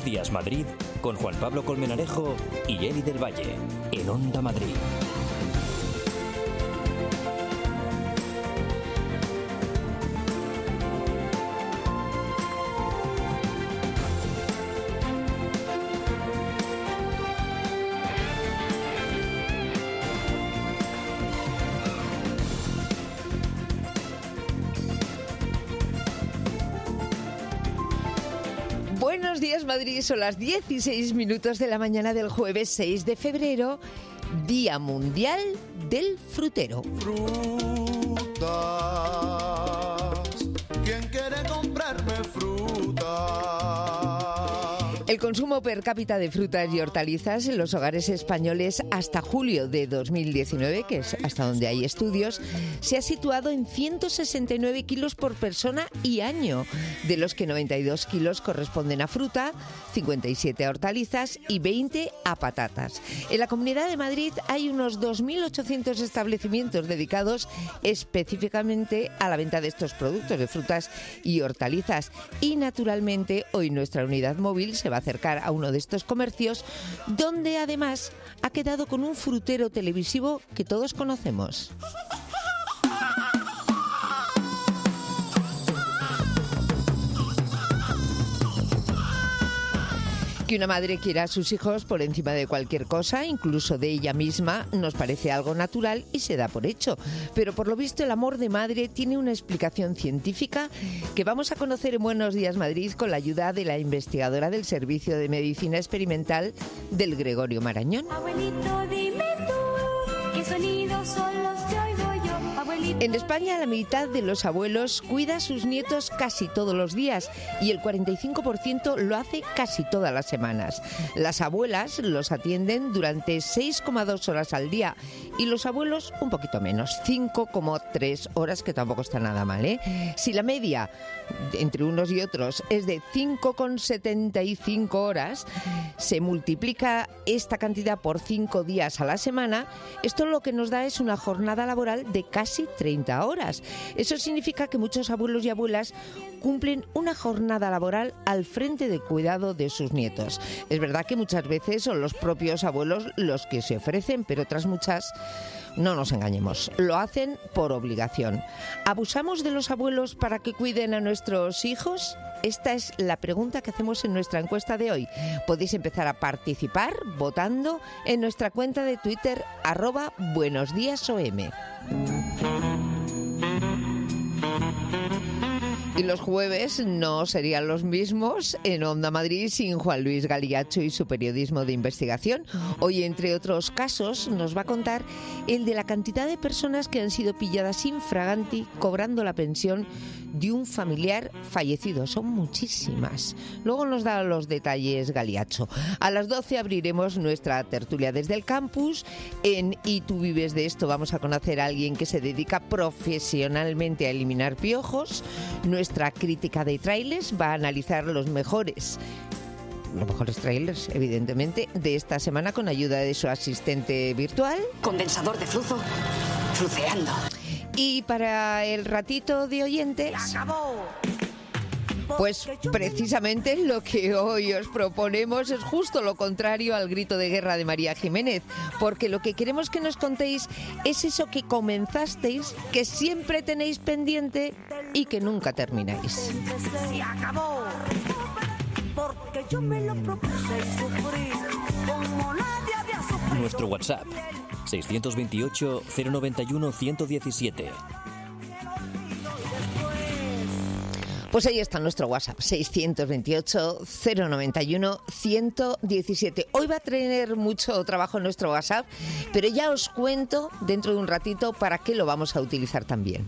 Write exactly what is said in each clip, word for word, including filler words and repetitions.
Buenos Días Madrid con Juan Pablo Colmenarejo y Eli del Valle en Onda Madrid. Buenos días, Madrid. Son las dieciséis minutos de la mañana del jueves seis de febrero, Día Mundial del Frutero. Frutas, ¿quién quiere comprarme fruta? El consumo per cápita de frutas y hortalizas en los hogares españoles hasta julio de dos mil diecinueve, que es hasta donde hay estudios, se ha situado en ciento sesenta y nueve kilos por persona y año, de los que noventa y dos kilos corresponden a fruta, cincuenta y siete a hortalizas y veinte a patatas. En la Comunidad de Madrid hay unos dos mil ochocientos establecimientos dedicados específicamente a la venta de estos productos de frutas y hortalizas. Y naturalmente hoy nuestra unidad móvil se va a acercar a uno de estos comercios, donde además ha quedado con un frutero televisivo que todos conocemos. Que una madre quiera a sus hijos por encima de cualquier cosa, incluso de ella misma, nos parece algo natural y se da por hecho. Pero por lo visto el amor de madre tiene una explicación científica que vamos a conocer en Buenos Días Madrid con la ayuda de la investigadora del Servicio de Medicina Experimental del Gregorio Marañón. Abuelito, dime tú, ¿qué sonidos son los que oigo yo? Abuelito. En España, la mitad de los abuelos cuida a sus nietos casi todos los días y el cuarenta y cinco por ciento lo hace casi todas las semanas. Las abuelas los atienden durante seis coma dos horas al día y los abuelos un poquito menos, cinco coma tres horas, que tampoco está nada mal, ¿eh? Si la media entre unos y otros es de cinco coma setenta y cinco horas, se multiplica esta cantidad por cinco días a la semana. Esto lo que nos da es una jornada laboral de casi treinta horas. Eso significa que muchos abuelos y abuelas cumplen una jornada laboral al frente del cuidado de sus nietos. Es verdad que muchas veces son los propios abuelos los que se ofrecen, pero otras muchas, no nos engañemos, lo hacen por obligación. ¿Abusamos de los abuelos para que cuiden a nuestros hijos? Esta es la pregunta que hacemos en nuestra encuesta de hoy. Podéis empezar a participar votando en nuestra cuenta de Twitter, arroba Buenos Días O M. Y los jueves no serían los mismos en Onda Madrid sin Juan Luis Galiacho y su periodismo de investigación. Hoy, entre otros casos, nos va a contar el de la cantidad de personas que han sido pilladas infraganti cobrando la pensión de un familiar fallecido. Son muchísimas. Luego nos da los detalles Galiacho. A las doce abriremos nuestra tertulia desde el campus. En ¿Y tú vives de esto? Vamos a conocer a alguien que se dedica profesionalmente a eliminar piojos. Nuestra crítica de trailers va a analizar los mejores los mejores trailers, evidentemente, de esta semana con ayuda de su asistente virtual. Condensador de flujo, fluceando. Y para el ratito de oyentes, pues precisamente lo que hoy os proponemos es justo lo contrario al grito de guerra de María Jiménez, porque lo que queremos que nos contéis es eso que comenzasteis, que siempre tenéis pendiente y que nunca termináis. Se acabó, porque yo me lo propuse y sufrí como nadie había sufrido. Nuestro WhatsApp, seiscientos veintiocho, cero noventa y uno, ciento diecisiete. Pues ahí está nuestro WhatsApp, seiscientos veintiocho, cero noventa y uno, ciento diecisiete. Hoy va a tener mucho trabajo en nuestro WhatsApp, pero ya os cuento dentro de un ratito para qué lo vamos a utilizar también.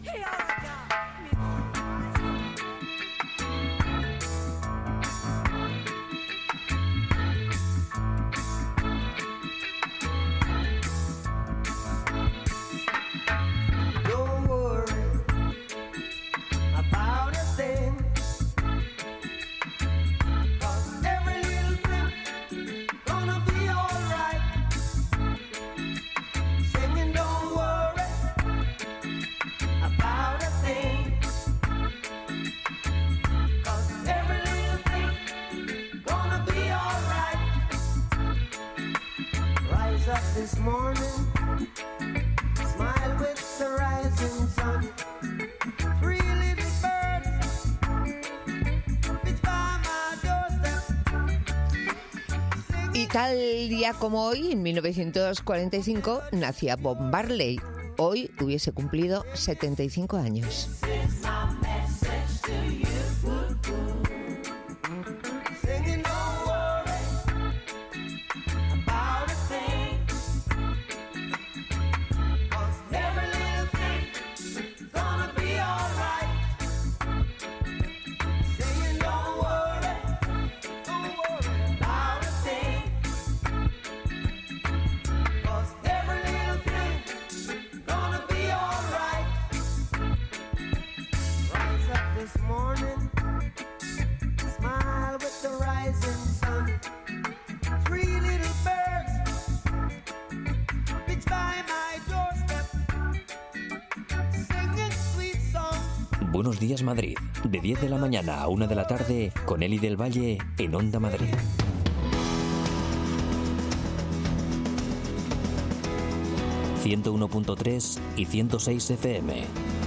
this morning, smile with the rising sun. Three little birds, which by my doorstep. Y tal día como hoy, en mil novecientos cuarenta y cinco, nacía Bob Marley. Hoy hubiese cumplido setenta y cinco años. Buenos días Madrid, de diez de la mañana a una de la tarde, con Eli del Valle en Onda Madrid. ciento uno punto tres y ciento seis F M.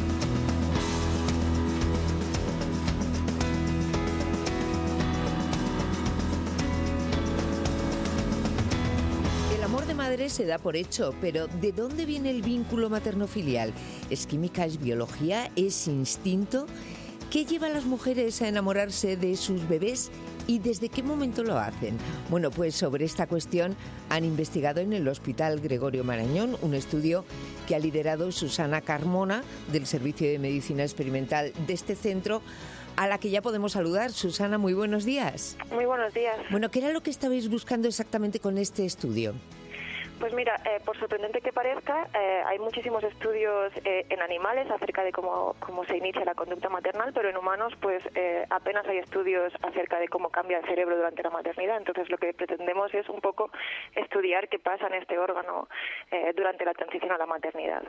El amor de madre se da por hecho, pero ¿de dónde viene el vínculo materno-filial? ¿Es química, es biología, es instinto? ¿Qué lleva a las mujeres a enamorarse de sus bebés y desde qué momento lo hacen? Bueno, pues sobre esta cuestión han investigado en el Hospital Gregorio Marañón un estudio que ha liderado Susana Carmona del Servicio de Medicina Experimental de este centro, a la que ya podemos saludar. Susana, muy buenos días. Muy buenos días. Bueno, ¿qué era lo que estabais buscando exactamente con este estudio? Pues mira, eh, por sorprendente que parezca, eh, hay muchísimos estudios eh, en animales acerca de cómo, cómo se inicia la conducta maternal, pero en humanos pues eh, apenas hay estudios acerca de cómo cambia el cerebro durante la maternidad. Entonces lo que pretendemos es un poco estudiar qué pasa en este órgano eh, durante la transición a la maternidad.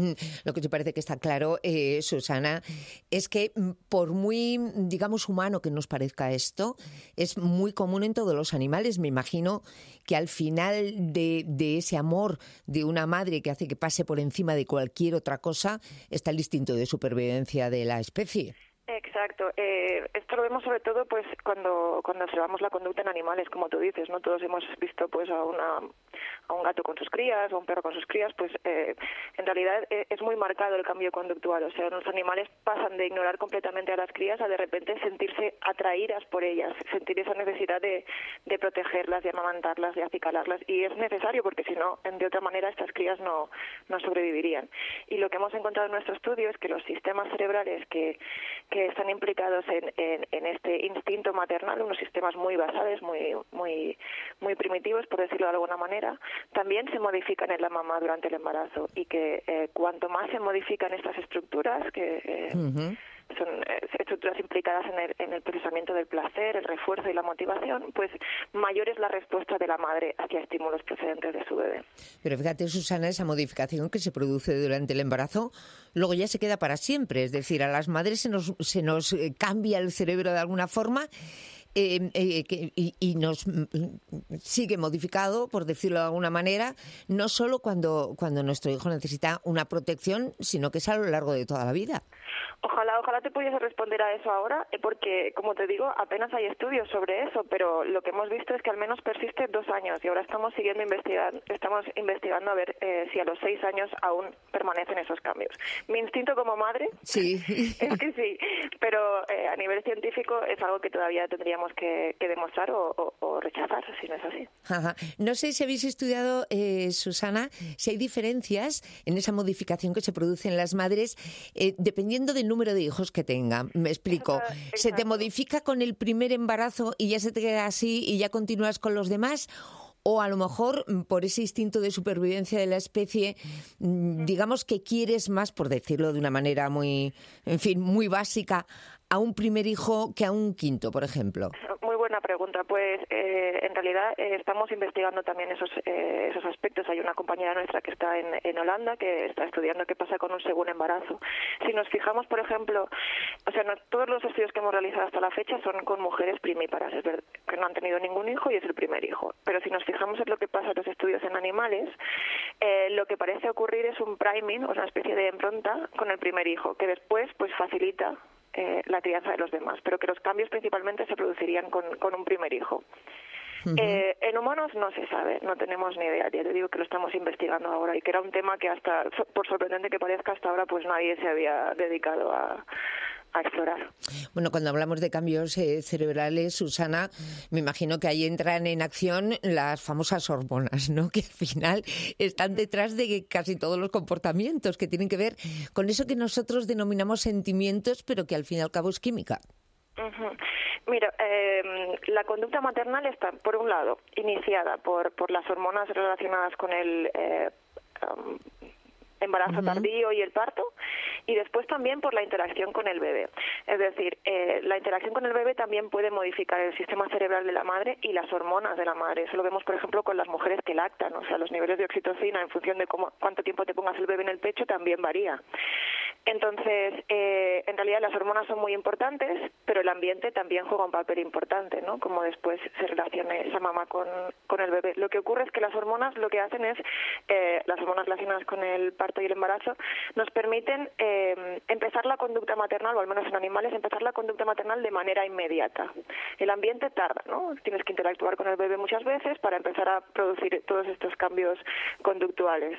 Lo que te parece que está claro, eh, Susana, es que por muy, digamos, humano que nos parezca esto, es muy común en todos los animales. Me imagino que al final de, de ese amor de una madre que hace que pase por encima de cualquier otra cosa está el instinto de supervivencia de la especie. Exacto. Eh, esto lo vemos sobre todo pues cuando cuando observamos la conducta en animales, como tú dices, ¿no? Todos hemos visto pues a una a un gato con sus crías o a un perro con sus crías, pues eh, en realidad eh, es muy marcado el cambio conductual. O sea, los animales pasan de ignorar completamente a las crías a de repente sentirse atraídas por ellas, sentir esa necesidad de, de protegerlas, de amamantarlas, de acicalarlas, y es necesario porque si no, de otra manera estas crías no, no sobrevivirían. Y lo que hemos encontrado en nuestro estudio es que los sistemas cerebrales que, que están implicados en, en, en este instinto maternal, unos sistemas muy basales, muy, muy, muy primitivos, por decirlo de alguna manera, también se modifican en la mamá durante el embarazo, y que eh, cuanto más se modifican estas estructuras, que eh, uh-huh. son eh, estructuras implicadas en el, en el procesamiento del placer, el refuerzo y la motivación, pues mayor es la respuesta de la madre hacia estímulos procedentes de su bebé. Pero fíjate, Susana, esa modificación que se produce durante el embarazo luego ya se queda para siempre, es decir, a las madres se nos, se nos cambia el cerebro de alguna forma. Eh, eh, que, y, y nos sigue modificado, por decirlo de alguna manera, no solo cuando, cuando nuestro hijo necesita una protección, sino que es a lo largo de toda la vida. Ojalá, ojalá te pudiese responder a eso ahora, porque, como te digo, apenas hay estudios sobre eso, pero lo que hemos visto es que al menos persiste dos años y ahora estamos siguiendo investigando, estamos investigando a ver eh, si a los seis años aún permanecen esos cambios. Mi instinto como madre sí. es que sí, pero eh, a nivel científico es algo que todavía tendríamos que, que demostrar o, o, o rechazar, si no es así. Ajá. No sé si habéis estudiado, eh, Susana, si hay diferencias en esa modificación que se produce en las madres eh, dependiendo del número de hijos que tengan. Me explico. Exacto. ¿Se te modifica con el primer embarazo y ya se te queda así y ya continúas con los demás? O a lo mejor, por ese instinto de supervivencia de la especie, digamos que quieres más, por decirlo de una manera muy, en fin, muy básica, a un primer hijo que a un quinto, por ejemplo. Muy buena pregunta. Pues eh, en realidad eh, estamos investigando también esos eh, esos aspectos. Hay una compañera nuestra que está en, en Holanda que está estudiando qué pasa con un segundo embarazo. Si nos fijamos, por ejemplo, o sea, no, todos los estudios que hemos realizado hasta la fecha son con mujeres primíparas, es verdad, que no han tenido ningún hijo y es el primer hijo. Pero si nos fijamos en lo que pasa en los estudios en animales, eh, lo que parece ocurrir es un priming, o una especie de impronta con el primer hijo, que después pues facilita eh, la crianza de los demás, pero que los cambios principalmente se producirían con, con un primer hijo. Uh-huh. Eh, en humanos no se sabe, no tenemos ni idea. Ya te digo que lo estamos investigando ahora y que era un tema que hasta, por sorprendente que parezca, hasta ahora pues nadie se había dedicado a, a explorar. Bueno, cuando hablamos de cambios eh, cerebrales, Susana, me imagino que ahí entran en acción las famosas hormonas, ¿no? Que al final están detrás de casi todos los comportamientos que tienen que ver con eso que nosotros denominamos sentimientos, pero que al fin y al cabo es química. Uh-huh. Mira, eh, la conducta maternal está, por un lado, iniciada por, por las hormonas relacionadas con el eh, um, embarazo uh-huh. tardío y el parto, y después también por la interacción con el bebé. Es decir, eh, la interacción con el bebé también puede modificar el sistema cerebral de la madre y las hormonas de la madre. Eso lo vemos, por ejemplo, con las mujeres que lactan. O sea, los niveles de oxitocina en función de cómo, cuánto tiempo te pongas el bebé en el pecho también varía. Entonces, eh, en realidad las hormonas son muy importantes, pero el ambiente también juega un papel importante, ¿no? Como después se relacione esa mamá con, con el bebé. Lo que ocurre es que las hormonas lo que hacen es, eh, las hormonas relacionadas con el parto y el embarazo, nos permiten eh, empezar la conducta maternal, o al menos en animales, empezar la conducta maternal de manera inmediata. El ambiente tarda, ¿no? Tienes que interactuar con el bebé muchas veces para empezar a producir todos estos cambios conductuales.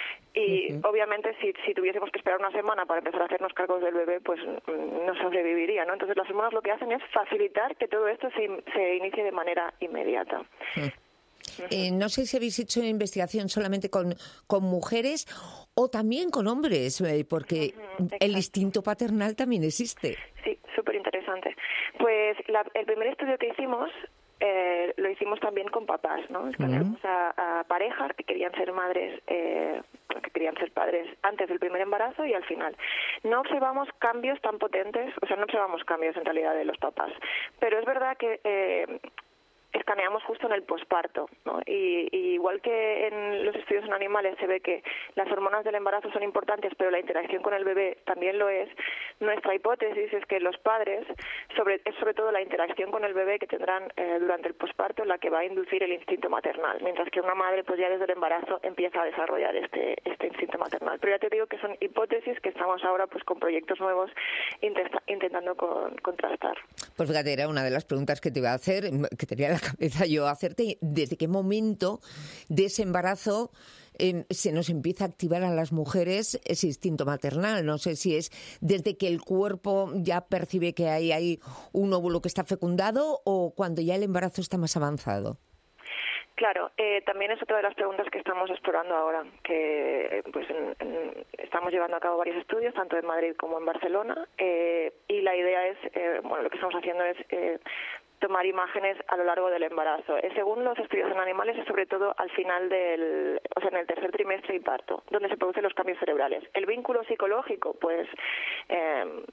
Y uh-huh. obviamente si, si tuviésemos que esperar una semana para empezar a hacernos cargos del bebé, pues no sobreviviría, ¿no? Entonces las hormonas lo que hacen es facilitar que todo esto se, se inicie de manera inmediata. Uh-huh. Uh-huh. Eh, no sé si habéis hecho investigación solamente con, con mujeres o también con hombres, eh, porque uh-huh. el instinto paternal también existe. Sí, súper interesante. Pues la, el primer estudio que hicimos Eh, lo hicimos también con papás, ¿no? Escaneamos uh-huh. a, a parejas que querían ser madres, eh, que querían ser padres antes del primer embarazo y al final. No observamos cambios tan potentes, o sea, no observamos cambios en realidad de los papás, pero es verdad que eh, escaneamos justo en el posparto, ¿no? Y, y igual que en los estudios en animales se ve que las hormonas del embarazo son importantes, pero la interacción con el bebé también lo es, nuestra hipótesis es que los padres, sobre, es sobre todo la interacción con el bebé que tendrán eh, durante el posparto la que va a inducir el instinto maternal, mientras que una madre pues ya desde el embarazo empieza a desarrollar este, este instinto maternal. Pero ya te digo que son hipótesis que estamos ahora pues con proyectos nuevos intenta, intentando con, contrastar. Pues fíjate, era una de las preguntas que te iba a hacer, que tenía la cabeza yo hacerte, ¿desde qué momento de ese embarazo eh, se nos empieza a activar a las mujeres ese instinto maternal? No sé si es desde que el cuerpo ya percibe que hay, hay un óvulo que está fecundado o cuando ya el embarazo está más avanzado. Claro, eh, también es otra de las preguntas que estamos explorando ahora, que pues en, en, estamos llevando a cabo varios estudios, tanto en Madrid como en Barcelona, eh, y la idea es, eh, bueno, lo que estamos haciendo es eh, tomar imágenes a lo largo del embarazo. Eh, según los estudios en animales, es sobre todo al final del, o sea, en el tercer trimestre y parto, donde se producen los cambios cerebrales. El vínculo psicológico, pues, eh,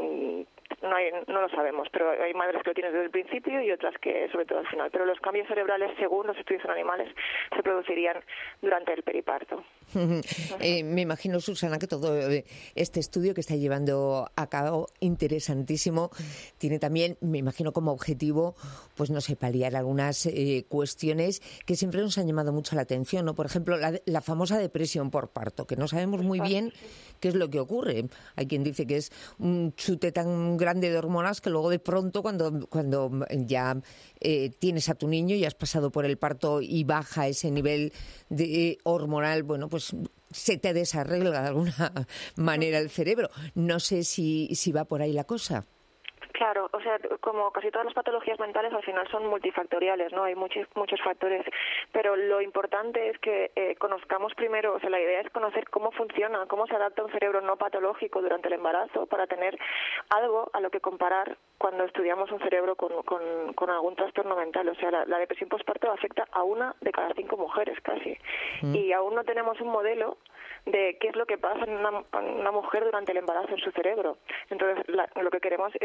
no, hay, no lo sabemos, pero hay madres que lo tienen desde el principio y otras que sobre todo al final. Pero los cambios cerebrales, según los estudios en animales, se producirían durante el periparto. eh, me imagino, Susana, que todo este estudio que está llevando a cabo, interesantísimo, tiene también, me imagino, como objetivo, pues no sé, paliar algunas eh, cuestiones que siempre nos han llamado mucho la atención, ¿no? Por ejemplo, la, la famosa depresión por parto, que no sabemos muy bien qué es lo que ocurre. Hay quien dice que es un chute tan grande de hormonas que luego de pronto cuando, cuando ya eh, tienes a tu niño y has pasado por el parto y baja ese nivel de, eh, hormonal, bueno, pues se te desarregla de alguna manera el cerebro. No sé si, si va por ahí la cosa. Claro, o sea, como casi todas las patologías mentales al final son multifactoriales, ¿no? Hay muchos muchos factores, pero lo importante es que eh, conozcamos primero, o sea, la idea es conocer cómo funciona, cómo se adapta un cerebro no patológico durante el embarazo para tener algo a lo que comparar cuando estudiamos un cerebro con, con, con algún trastorno mental. O sea, la, la depresión postparto afecta a una de cada cinco mujeres casi, mm. y aún no tenemos un modelo de qué es lo que pasa en una, en una mujer durante el embarazo en su cerebro. Entonces, la, lo que queremos es caracterizar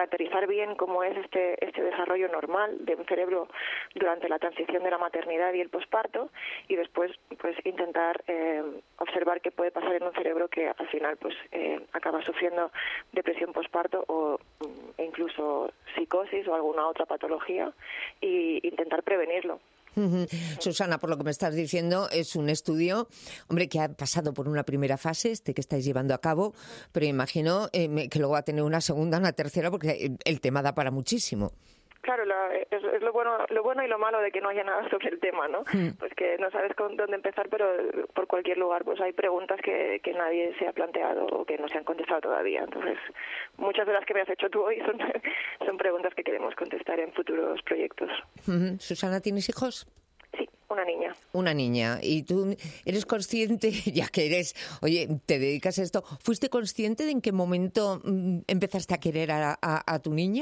caracterizar bien cómo es este este desarrollo normal de un cerebro durante la transición de la maternidad y el posparto, y después pues intentar eh, observar qué puede pasar en un cerebro que al final pues eh, acaba sufriendo depresión posparto o mm, incluso psicosis o alguna otra patología, y intentar prevenirlo. Susana, por lo que me estás diciendo, es un estudio, hombre, que ha pasado por una primera fase, este que estáis llevando a cabo, pero imagino eh, que luego va a tener una segunda, una tercera, porque el tema da para muchísimo. Claro, la, es, es lo bueno lo bueno y lo malo de que no haya nada sobre el tema, ¿no? Mm. Pues que no sabes con dónde empezar, pero por cualquier lugar pues hay preguntas que, que nadie se ha planteado o que no se han contestado todavía. Entonces, muchas de las que me has hecho tú hoy son, son preguntas que queremos contestar en futuros proyectos. Uh-huh. Susana, ¿tienes hijos? Sí, una niña. Una niña. ¿Y tú eres consciente, ya que eres, oye, te dedicas a esto, fuiste consciente de en qué momento mm, empezaste a querer a, a, a tu niña?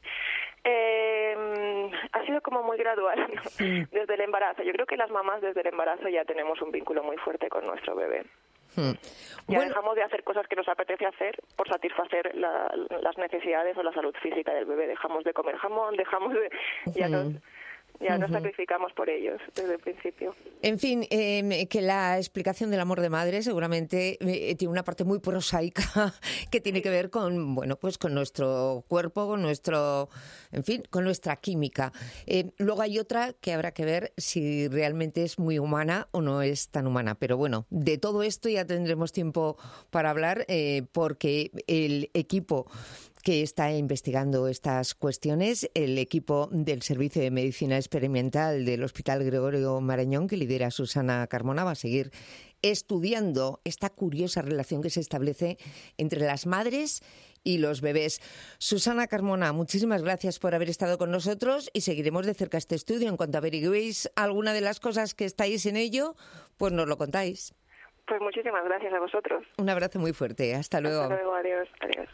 Eh, ha sido como muy gradual, ¿no? Sí. Desde el embarazo. Yo creo que las mamás desde el embarazo ya tenemos un vínculo muy fuerte con nuestro bebé. Hmm. Ya bueno. dejamos de hacer cosas que nos apetece hacer por satisfacer la, las necesidades o la salud física del bebé. Dejamos de comer jamón, dejamos de... Ya hmm. nos, Ya nos sacrificamos por ellos desde el principio. En fin, eh, que la explicación del amor de madre seguramente eh, tiene una parte muy prosaica que tiene que ver con, bueno, pues con nuestro cuerpo, con nuestro, en fin, con nuestra química. Eh, luego hay otra que habrá que ver si realmente es muy humana o no es tan humana. Pero bueno, de todo esto ya tendremos tiempo para hablar eh, porque el equipo que está investigando estas cuestiones, el equipo del Servicio de Medicina Experimental del Hospital Gregorio Marañón, que lidera Susana Carmona, va a seguir estudiando esta curiosa relación que se establece entre las madres y los bebés. Susana Carmona, muchísimas gracias por haber estado con nosotros y seguiremos de cerca este estudio. En cuanto averigüéis alguna de las cosas que estáis en ello, pues nos lo contáis. Pues muchísimas gracias a vosotros. Un abrazo muy fuerte. Hasta luego. Hasta luego, adiós. Adiós.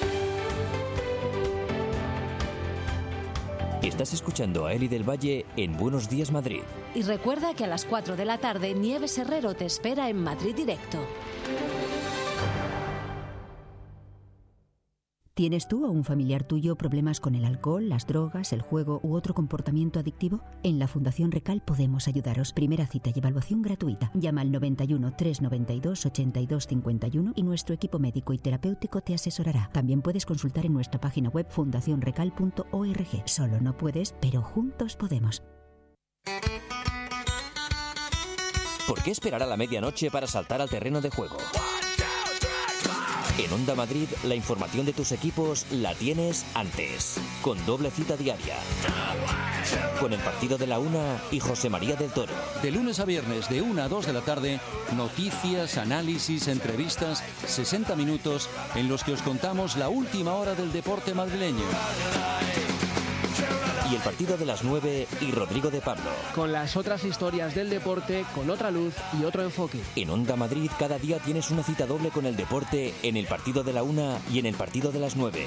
Estás escuchando a Eli del Valle en Buenos Días Madrid. Y recuerda que a las cuatro de la tarde Nieves Herrero te espera en Madrid Directo. ¿Tienes tú o un familiar tuyo problemas con el alcohol, las drogas, el juego u otro comportamiento adictivo? En la Fundación Recal podemos ayudaros. Primera cita y evaluación gratuita. Llama al noventa y uno, trescientos noventa y dos, ochenta y dos cincuenta y uno y nuestro equipo médico y terapéutico te asesorará. También puedes consultar en nuestra página web fundación recal punto org. Solo no puedes, pero juntos podemos. ¿Por qué esperar a la medianoche para saltar al terreno de juego? En Onda Madrid, la información de tus equipos la tienes antes, con doble cita diaria. Con el partido de la una y José María del Toro. De lunes a viernes, de una a dos de la tarde, noticias, análisis, entrevistas, sesenta minutos en los que os contamos la última hora del deporte madrileño. Y el partido de las nueve y Rodrigo de Pablo. Con las otras historias del deporte, con otra luz y otro enfoque. En Onda Madrid cada día tienes una cita doble con el deporte en el partido de la una y en el partido de las nueve.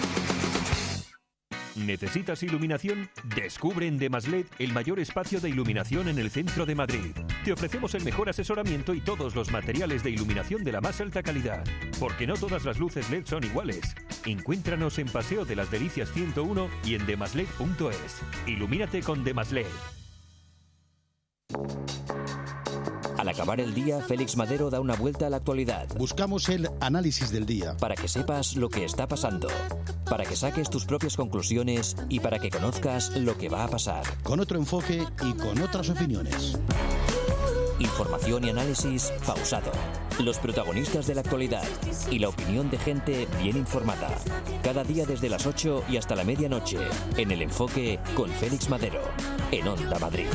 ¿Necesitas iluminación? Descubre en Demaslet el mayor espacio de iluminación en el centro de Madrid. Te ofrecemos el mejor asesoramiento y todos los materiales de iluminación de la más alta calidad. Porque no todas las luces L E D son iguales. Encuéntranos en Paseo de las Delicias ciento uno y en demaslet punto es. Ilumínate con Demaslet. Al acabar el día, Félix Madero da una vuelta a la actualidad. Buscamos el análisis del día. Para que sepas lo que está pasando, para que saques tus propias conclusiones y para que conozcas lo que va a pasar. Con otro enfoque y con otras opiniones. Información y análisis pausado. Los protagonistas de la actualidad y la opinión de gente bien informada. Cada día desde las ocho y hasta la medianoche. En El Enfoque con Félix Madero. En Onda Madrid.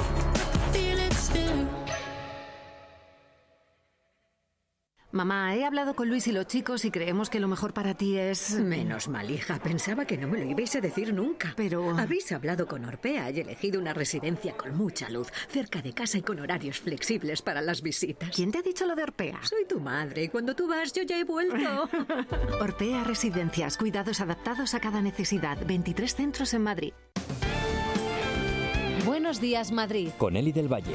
Mamá, he hablado con Luis y los chicos y creemos que lo mejor para ti es... Menos mal, hija. Pensaba que no me lo ibais a decir nunca. Pero... Habéis hablado con Orpea y elegido una residencia con mucha luz, cerca de casa y con horarios flexibles para las visitas. ¿Quién te ha dicho lo de Orpea? Soy tu madre y cuando tú vas yo ya he vuelto. Orpea Residencias, cuidados adaptados a cada necesidad. veintitrés centros en Madrid. Buenos días, Madrid. Con Eli del Valle.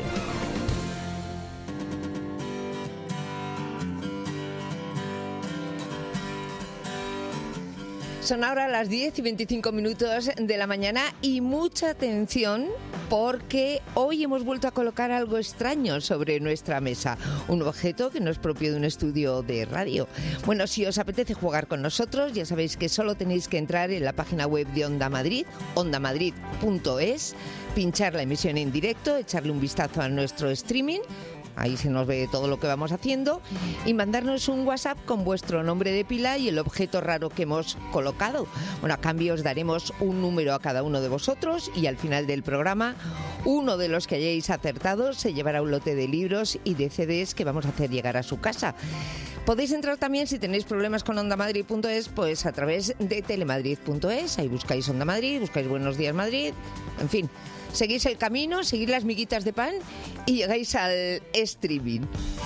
Son ahora las diez y veinticinco minutos de la mañana y mucha atención porque hoy hemos vuelto a colocar algo extraño sobre nuestra mesa, un objeto que no es propio de un estudio de radio. Bueno, si os apetece jugar con nosotros, ya sabéis que solo tenéis que entrar en la página web de Onda Madrid, onda madrid punto es, pinchar la emisión en directo, echarle un vistazo a nuestro streaming. Ahí se nos ve todo lo que vamos haciendo y mandarnos un WhatsApp con vuestro nombre de pila y el objeto raro que hemos colocado. Bueno, a cambio os daremos un número a cada uno de vosotros y al final del programa uno de los que hayáis acertado se llevará un lote de libros y de C Ds que vamos a hacer llegar a su casa. Podéis entrar también, si tenéis problemas con onda madrid punto es, pues a través de telemadrid punto es. Ahí buscáis Onda Madrid, buscáis Buenos Días Madrid, en fin. Seguís el camino, seguís las miguitas de pan y llegáis al streaming.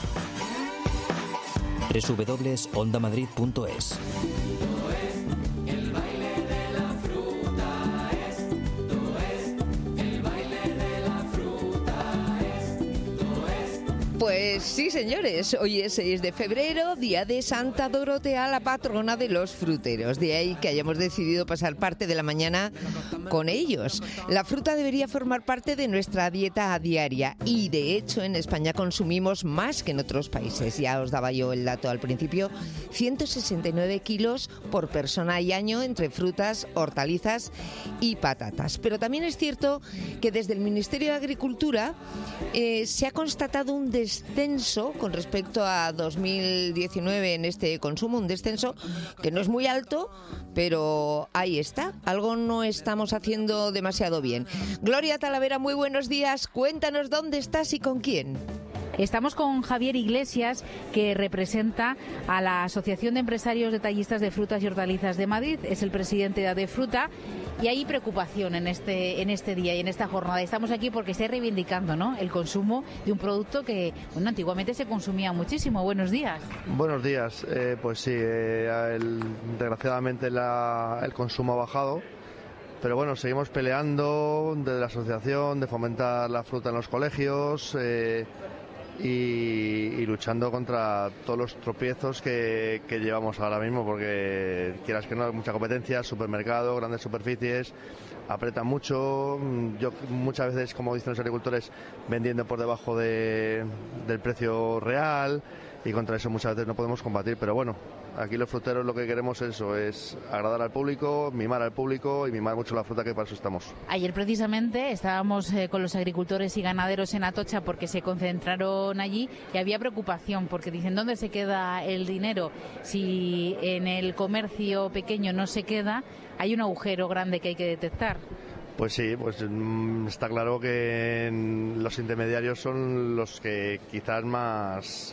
doble u doble u doble u punto onda madrid punto es. Pues sí, señores, hoy es seis de febrero, día de Santa Dorotea, la patrona de los fruteros. De ahí que hayamos decidido pasar parte de la mañana con ellos. La fruta debería formar parte de nuestra dieta diaria y, de hecho, en España consumimos más que en otros países. Ya os daba yo el dato al principio, ciento sesenta y nueve kilos por persona y año entre frutas, hortalizas y patatas. Pero también es cierto que desde el Ministerio de Agricultura eh, se ha constatado un descenso descenso con respecto a dos mil diecinueve en este consumo, un descenso que no es muy alto, pero ahí está, algo no estamos haciendo demasiado bien. Gloria Talavera, muy buenos días, cuéntanos dónde estás y con quién. Estamos con Javier Iglesias, que representa a la Asociación de Empresarios Detallistas de Frutas y Hortalizas de Madrid, es el presidente de Adefruta, y hay preocupación en este en este día y en esta jornada. Estamos aquí porque está reivindicando, ¿no?, el consumo de un producto que, bueno, antiguamente se consumía muchísimo. Buenos días. Buenos días. Eh, pues sí, eh, el, desgraciadamente la, el consumo ha bajado. Pero bueno, seguimos peleando desde la asociación de fomentar la fruta en los colegios eh, y, y luchando contra todos los tropiezos que, que llevamos ahora mismo, porque quieras que no, hay mucha competencia, supermercados, grandes superficies, apretan mucho. Yo muchas veces, como dicen los agricultores, vendiendo por debajo de, del precio real, y contra eso muchas veces no podemos combatir, pero bueno, aquí los fruteros lo que queremos es eso, es agradar al público, mimar al público y mimar mucho la fruta, que para eso estamos. Ayer precisamente estábamos eh, con los agricultores y ganaderos en Atocha porque se concentraron allí y había preocupación porque dicen, ¿dónde se queda el dinero? Si en el comercio pequeño no se queda, hay un agujero grande que hay que detectar. Pues sí, pues mm, está claro que los intermediarios son los que quizás más...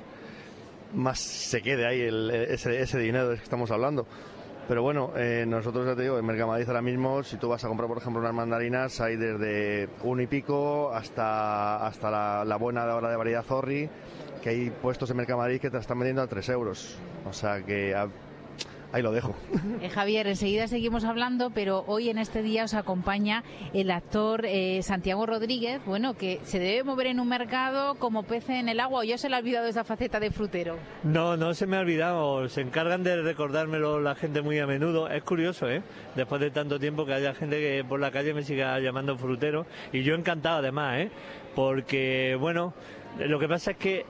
más se quede ahí el, ese, ese dinero del que estamos hablando. Pero bueno, eh, nosotros ya te digo, en Mercamadrid ahora mismo, si tú vas a comprar, por ejemplo, unas mandarinas, hay desde uno y pico hasta hasta la, la buena hora de variedad Zorri, que hay puestos en Mercamadrid que te están vendiendo a tres euros. O sea que... A, ahí lo dejo. Eh, Javier, enseguida seguimos hablando, pero hoy en este día os acompaña el actor eh, Santiago Rodríguez, bueno, que se debe mover en un mercado como pez en el agua. ¿O ya se le ha olvidado esa faceta de frutero? No, no se me ha olvidado. Se encargan de recordármelo la gente muy a menudo. Es curioso, ¿eh? Después de tanto tiempo que haya gente que por la calle me siga llamando frutero. Y yo encantado además, ¿eh? Porque, bueno, lo que pasa es que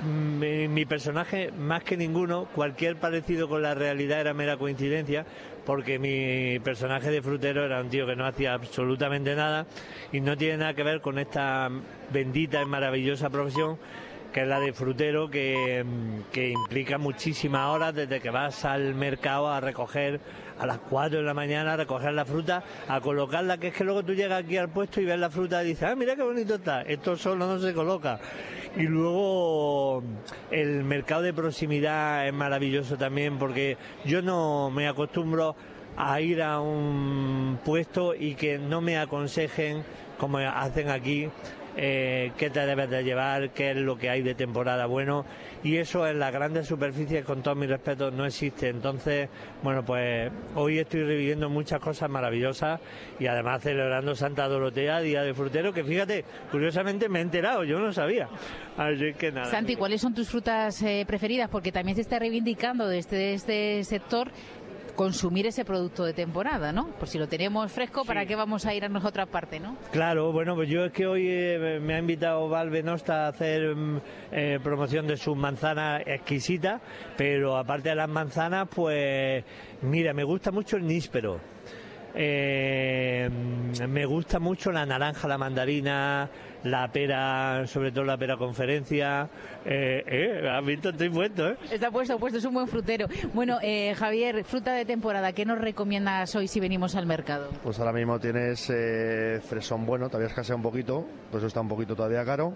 Mi, mi personaje, más que ninguno, cualquier parecido con la realidad era mera coincidencia, porque mi personaje de frutero era un tío que no hacía absolutamente nada y no tiene nada que ver con esta bendita y maravillosa profesión que es la de frutero, que, que implica muchísimas horas desde que vas al mercado a recoger a las cuatro de la mañana, a recoger la fruta, a colocarla, que es que luego tú llegas aquí al puesto y ves la fruta y dices, ah, mira qué bonito está, esto solo no se coloca. Y luego el mercado de proximidad es maravilloso también, porque yo no me acostumbro a ir a un puesto y que no me aconsejen, como hacen aquí, eh, qué te debes de llevar, qué es lo que hay de temporada bueno, y eso en las grandes superficies, con todos mis respetos, no existe. Entonces, bueno, pues hoy estoy reviviendo muchas cosas maravillosas y además celebrando Santa Dorotea, Día de Frutero, que fíjate, curiosamente me he enterado, yo no sabía. Así que nada. Santi, ¿cuáles son tus frutas eh, preferidas? Porque también se está reivindicando desde este sector consumir ese producto de temporada, ¿no? Pues si lo tenemos fresco, ¿para qué vamos a ir a otra parte, no? Claro, bueno, pues yo es que hoy eh, me ha invitado Valve Nosta a hacer eh, promoción de sus manzanas exquisitas, pero aparte de las manzanas, pues mira, me gusta mucho el níspero. Eh, me gusta mucho la naranja, la mandarina, la pera, sobre todo la pera conferencia. Eh, eh, ¿Has visto? Estoy puesto, ¿eh? Está puesto, puesto, es un buen frutero. Bueno, eh, Javier, fruta de temporada, ¿qué nos recomiendas hoy si venimos al mercado? Pues ahora mismo tienes eh, fresón bueno, todavía escasea un poquito, pues eso está un poquito todavía caro.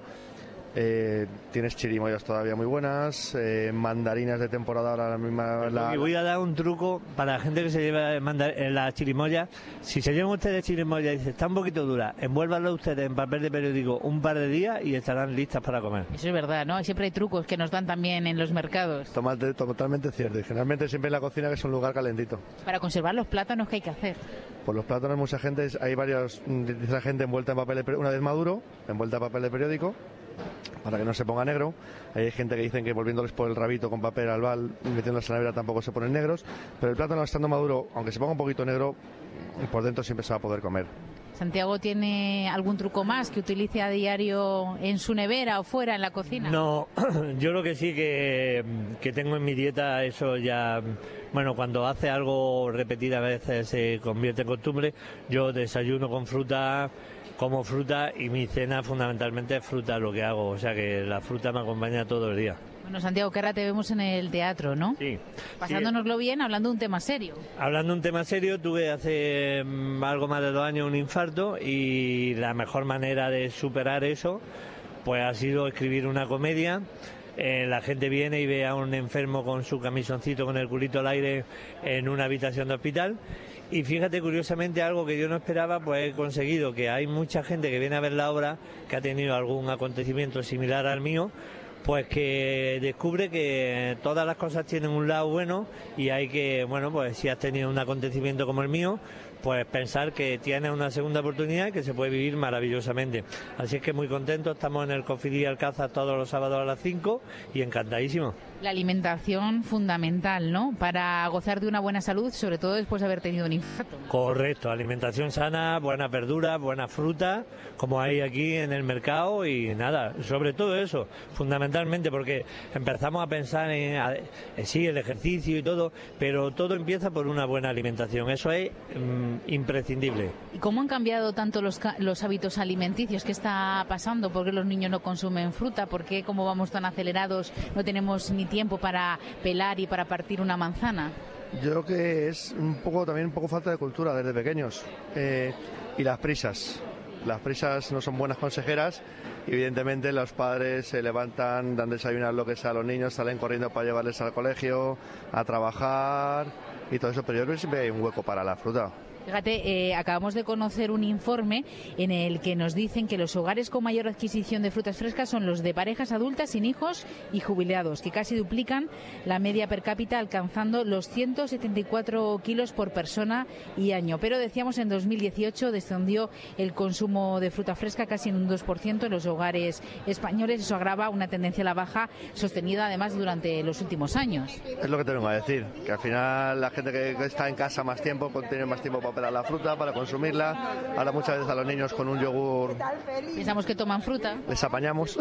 Eh, tienes chirimoyas todavía muy buenas, eh, mandarinas de temporada ahora la misma. La... Y voy a dar un truco para la gente que se lleva mandar, eh, la chirimoya. Si se llevan ustedes chirimoya y dice está un poquito dura, envuélvanlo ustedes en papel de periódico un par de días y estarán listas para comer. Eso es verdad, ¿no? Siempre hay trucos que nos dan también en los mercados. Tomate, totalmente cierto, y generalmente siempre en la cocina, que es un lugar calentito. Para conservar los plátanos, ¿qué hay que hacer? Pues los plátanos, mucha gente, hay varios, dice la gente, envuelta en papel de, una vez maduro, envuelta en papel de periódico, para que no se ponga negro. Hay gente que dicen que volviéndoles por el rabito con papel albal, metiéndolos en la nevera, tampoco se ponen negros, pero el plátano estando maduro, aunque se ponga un poquito negro, por dentro siempre se va a poder comer. ¿Santiago tiene algún truco más que utilice a diario en su nevera o fuera en la cocina? No, yo lo que sí que, que tengo en mi dieta, eso ya, bueno, cuando hace algo repetida a veces se convierte en costumbre. Yo desayuno con fruta, como fruta, y mi cena fundamentalmente es fruta lo que hago, o sea que la fruta me acompaña todo el día. Bueno, Santiago, que ahora te vemos en el teatro, ¿no? Sí. Pasándonoslo bien, hablando de un tema serio. Hablando de un tema serio, tuve hace um, algo más de dos años un infarto, y la mejor manera de superar eso pues ha sido escribir una comedia. Eh, la gente viene y ve a un enfermo con su camisoncito, con el culito al aire, en una habitación de hospital. Y fíjate, curiosamente, algo que yo no esperaba, pues he conseguido que hay mucha gente que viene a ver la obra que ha tenido algún acontecimiento similar al mío, pues que descubre que todas las cosas tienen un lado bueno, y hay que, bueno, pues si has tenido un acontecimiento como el mío, pues pensar que tienes una segunda oportunidad y que se puede vivir maravillosamente. Así es que muy contento, estamos en el Cofidí Alcázar todos los sábados a las cinco y encantadísimo. La alimentación fundamental, ¿no? Para gozar de una buena salud, sobre todo después de haber tenido un infarto. Correcto, alimentación sana, buenas verduras, buena fruta, como hay aquí en el mercado, y nada, sobre todo eso, fundamentalmente, porque empezamos a pensar en, en sí, el ejercicio y todo, pero todo empieza por una buena alimentación, eso es mmm, imprescindible. ¿Y cómo han cambiado tanto los, los hábitos alimenticios? ¿Qué está pasando? ¿Por qué los niños no consumen fruta? ¿Por qué, como vamos tan acelerados, no tenemos ni tiempo para pelar y para partir una manzana? Yo creo que es un poco también un poco falta de cultura desde pequeños, eh, y las prisas. Las prisas no son buenas consejeras. Evidentemente los padres se levantan, dan desayunar lo que sea a los niños, salen corriendo para llevarles al colegio, a trabajar y todo eso, pero yo creo que siempre hay un hueco para la fruta. Fíjate, eh, acabamos de conocer un informe en el que nos dicen que los hogares con mayor adquisición de frutas frescas son los de parejas adultas sin hijos y jubilados, que casi duplican la media per cápita, alcanzando los ciento setenta y cuatro kilos por persona y año. Pero decíamos, en dos mil dieciocho descendió el consumo de fruta fresca casi en un dos por ciento en los hogares españoles. Eso agrava una tendencia a la baja sostenida además durante los últimos años. Es lo que te vengo a decir, que al final la gente que está en casa más tiempo, tiene más tiempo para pelar la fruta, para consumirla. Ahora muchas veces a los niños con un yogur pensamos que toman fruta, les apañamos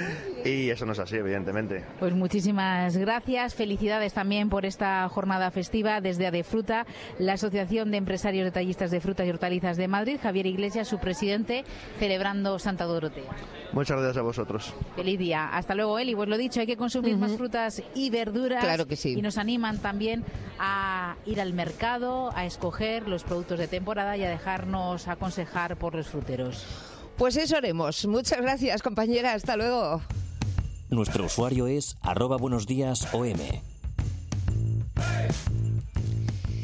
y eso no es así, evidentemente. Pues muchísimas gracias, felicidades también por esta jornada festiva desde Adefruta, la Asociación de Empresarios Detallistas de Frutas y Hortalizas de Madrid. Javier Iglesias, su presidente, celebrando Santa Dorotea. Muchas gracias a vosotros. Feliz día. Hasta luego, Eli. Pues lo dicho, hay que consumir uh-huh. más frutas y verduras. Claro que sí. Y nos animan también a ir al mercado, a escoger los productos de temporada y a dejarnos aconsejar por los fruteros. Pues eso haremos. Muchas gracias, compañera. Hasta luego. Nuestro usuario es arroba buenos días O M.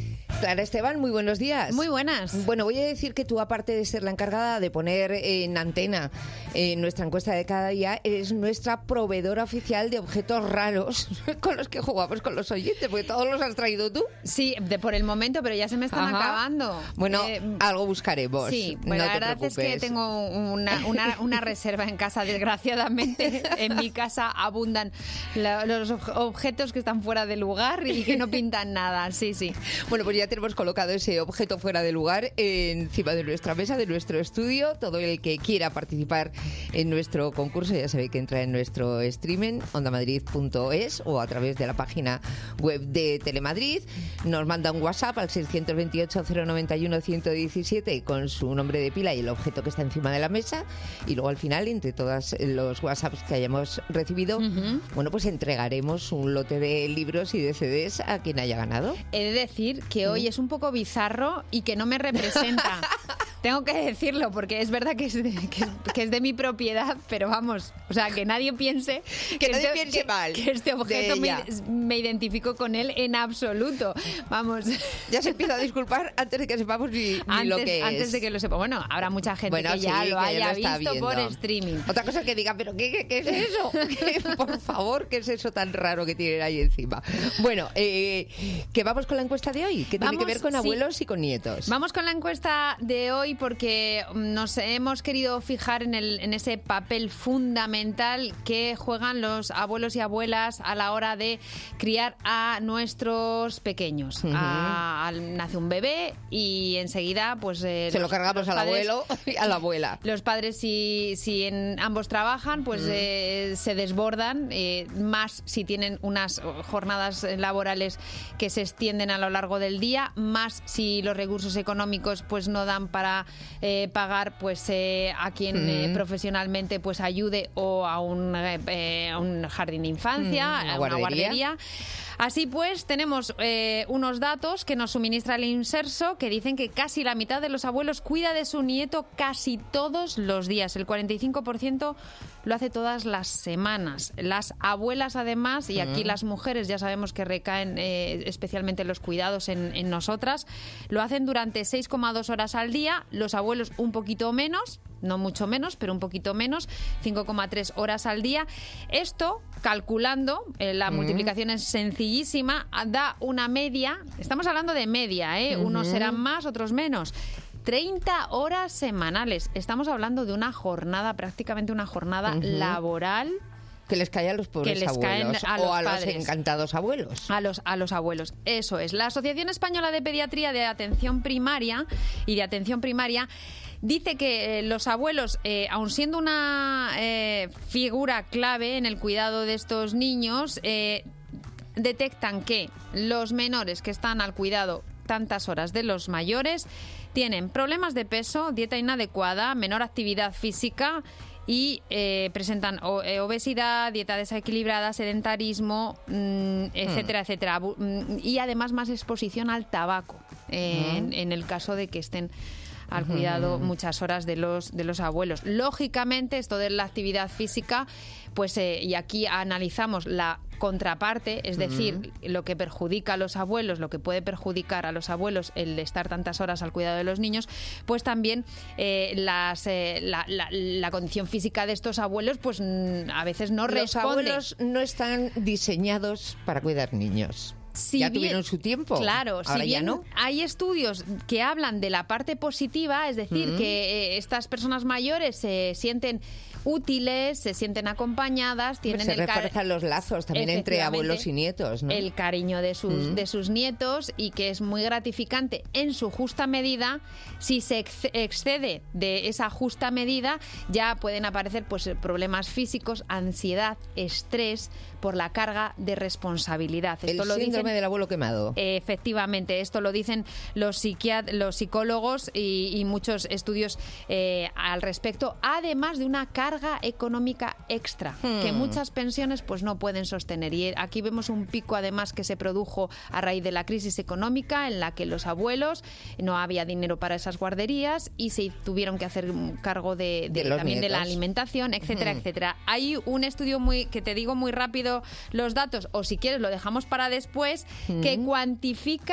Clara Esteban, muy buenos días. Muy buenas. Bueno, voy a decir que tú, aparte de ser la encargada de poner en antena eh, nuestra encuesta de cada día, eres nuestra proveedora oficial de objetos raros con los que jugamos con los oyentes, porque todos los has traído tú. Sí, de por el momento, pero ya se me están Ajá. acabando. Bueno, Eh, algo buscaremos. Sí, no bueno, te la verdad preocupes. es que tengo una, una, una reserva en casa. Desgraciadamente, en mi casa abundan la- los ob- objetos que están fuera de lugar y que no pintan nada. Sí, sí. Bueno, pues ya tenemos colocado ese objeto fuera de lugar encima de nuestra mesa, de nuestro estudio. Todo el que quiera participar en nuestro concurso ya sabe que entra en nuestro streaming, ondamadrid punto es, o a través de la página web de Telemadrid. Nos manda un WhatsApp al seiscientos veintiocho, cero noventa y uno, ciento diecisiete con su nombre de pila y el objeto que está encima de la mesa. Y luego al final, entre todos los WhatsApps que hayamos recibido, bueno, pues entregaremos un lote de libros y de C Ds a quien haya ganado. He de decir que hoy es un poco bizarro y que no me representa. Tengo que decirlo porque es verdad que es, de, que, que es de mi propiedad, pero vamos, o sea, que nadie piense Que nadie este, piense que- mal que este objeto de me, ella. me identifico con él en absoluto. Vamos. Ya se empieza a disculpar antes de que sepamos ni, ni Antes, lo que es. antes de que lo sepa. Bueno, habrá mucha gente Bueno, que ya sí, lo que ya haya lo está visto por viendo. streaming. Otra cosa que diga, pero ¿qué, qué, qué es eso? ¿Qué, por favor, ¿qué es eso tan raro que tienen ahí encima? Bueno, eh, que vamos con la encuesta de hoy, que tiene Vamos, que ver con sí. abuelos y con nietos. Vamos con la encuesta de hoy porque nos hemos querido fijar en, el, en ese papel fundamental que juegan los abuelos y abuelas a la hora de criar a nuestros pequeños. Ujú. A- al- nace un bebé y enseguida pues eh, Se lo los- cargamos los al padres- abuelo y a la abuela. Los padres, si, si en ambos trabajan, pues Mm. eh, se desbordan, eh, más si tienen unas jornadas laborales que se extienden a lo largo del día, más si los recursos económicos pues no dan para eh, pagar pues eh, a quien eh, Mm. profesionalmente pues ayude o a un, eh, eh, a un jardín de infancia, Mm, una a una guardería. guardería. Así pues, tenemos eh, unos datos que nos suministra el Inserso que dicen que casi la mitad de los abuelos cuida de su nieto casi todos los días. El cuarenta y cinco por ciento lo hace todas las semanas. Las abuelas, además, y aquí Mm. las mujeres ya sabemos que recaen eh, especialmente los cuidados en, en nosotras, lo hacen durante seis coma dos horas al día. Los abuelos un poquito menos, no mucho menos, pero un poquito menos, cinco coma tres horas al día. Esto, calculando, eh, la Mm. multiplicación es sencillísima, da una media, estamos hablando de media, ¿eh? Unos Ujú. serán más, otros menos. treinta horas semanales. Estamos hablando de una jornada, prácticamente una jornada Ujú. laboral. Que les cae a los pobres les caen abuelos a o los a los padres. encantados abuelos. A los, a los abuelos, eso es. La Asociación Española de Pediatría de Atención Primaria y de Atención Primaria dice que eh, los abuelos, eh, aun siendo una eh, figura clave en el cuidado de estos niños, eh, detectan que los menores que están al cuidado tantas horas de los mayores tienen problemas de peso, dieta inadecuada, menor actividad física y eh, presentan o- eh, obesidad, dieta desequilibrada, sedentarismo, mm, etcétera, etcétera. Bu- mm, Y además más exposición al tabaco, eh, en, en el caso de que estén al cuidado Ujú. muchas horas de los de los abuelos. Lógicamente, esto de la actividad física, pues eh, y aquí analizamos la contraparte, es decir, lo que perjudica a los abuelos, lo que puede perjudicar a los abuelos el de estar tantas horas al cuidado de los niños, pues también eh, las, eh, la, la- la condición física de estos abuelos, pues mm, a veces no Los responde. abuelos no están diseñados para cuidar niños. Si ya bien- tuvieron su tiempo. Claro, ahora si ya bien no. hay estudios que hablan de la parte positiva, es decir, Mm. que eh, estas personas mayores se sienten útiles, se sienten acompañadas, tienen se el ca- refuerzan los lazos también entre Efectivamente, abuelos y nietos, ¿no? el cariño de sus, Mm. de sus nietos y que es muy gratificante en su justa medida. Si se ex- excede de esa justa medida, ya pueden aparecer pues problemas físicos, ansiedad, estrés por la carga de responsabilidad. El Esto lo síndrome dicen, del abuelo quemado. efectivamente, esto lo dicen los, psiquiat- los psicólogos y, y muchos estudios eh, al respecto, además de una carga económica extra que Hmm. muchas pensiones pues no pueden sostener. Y aquí vemos un pico además que se produjo a raíz de la crisis económica en la que los abuelos no había dinero para esas guarderías y se tuvieron que hacer cargo de, de- De los también de la nietos. alimentación, etcétera, Ujú. etcétera. Hay un estudio muy que te digo muy rápido los datos, o si quieres lo dejamos para después, que Mm. cuantifica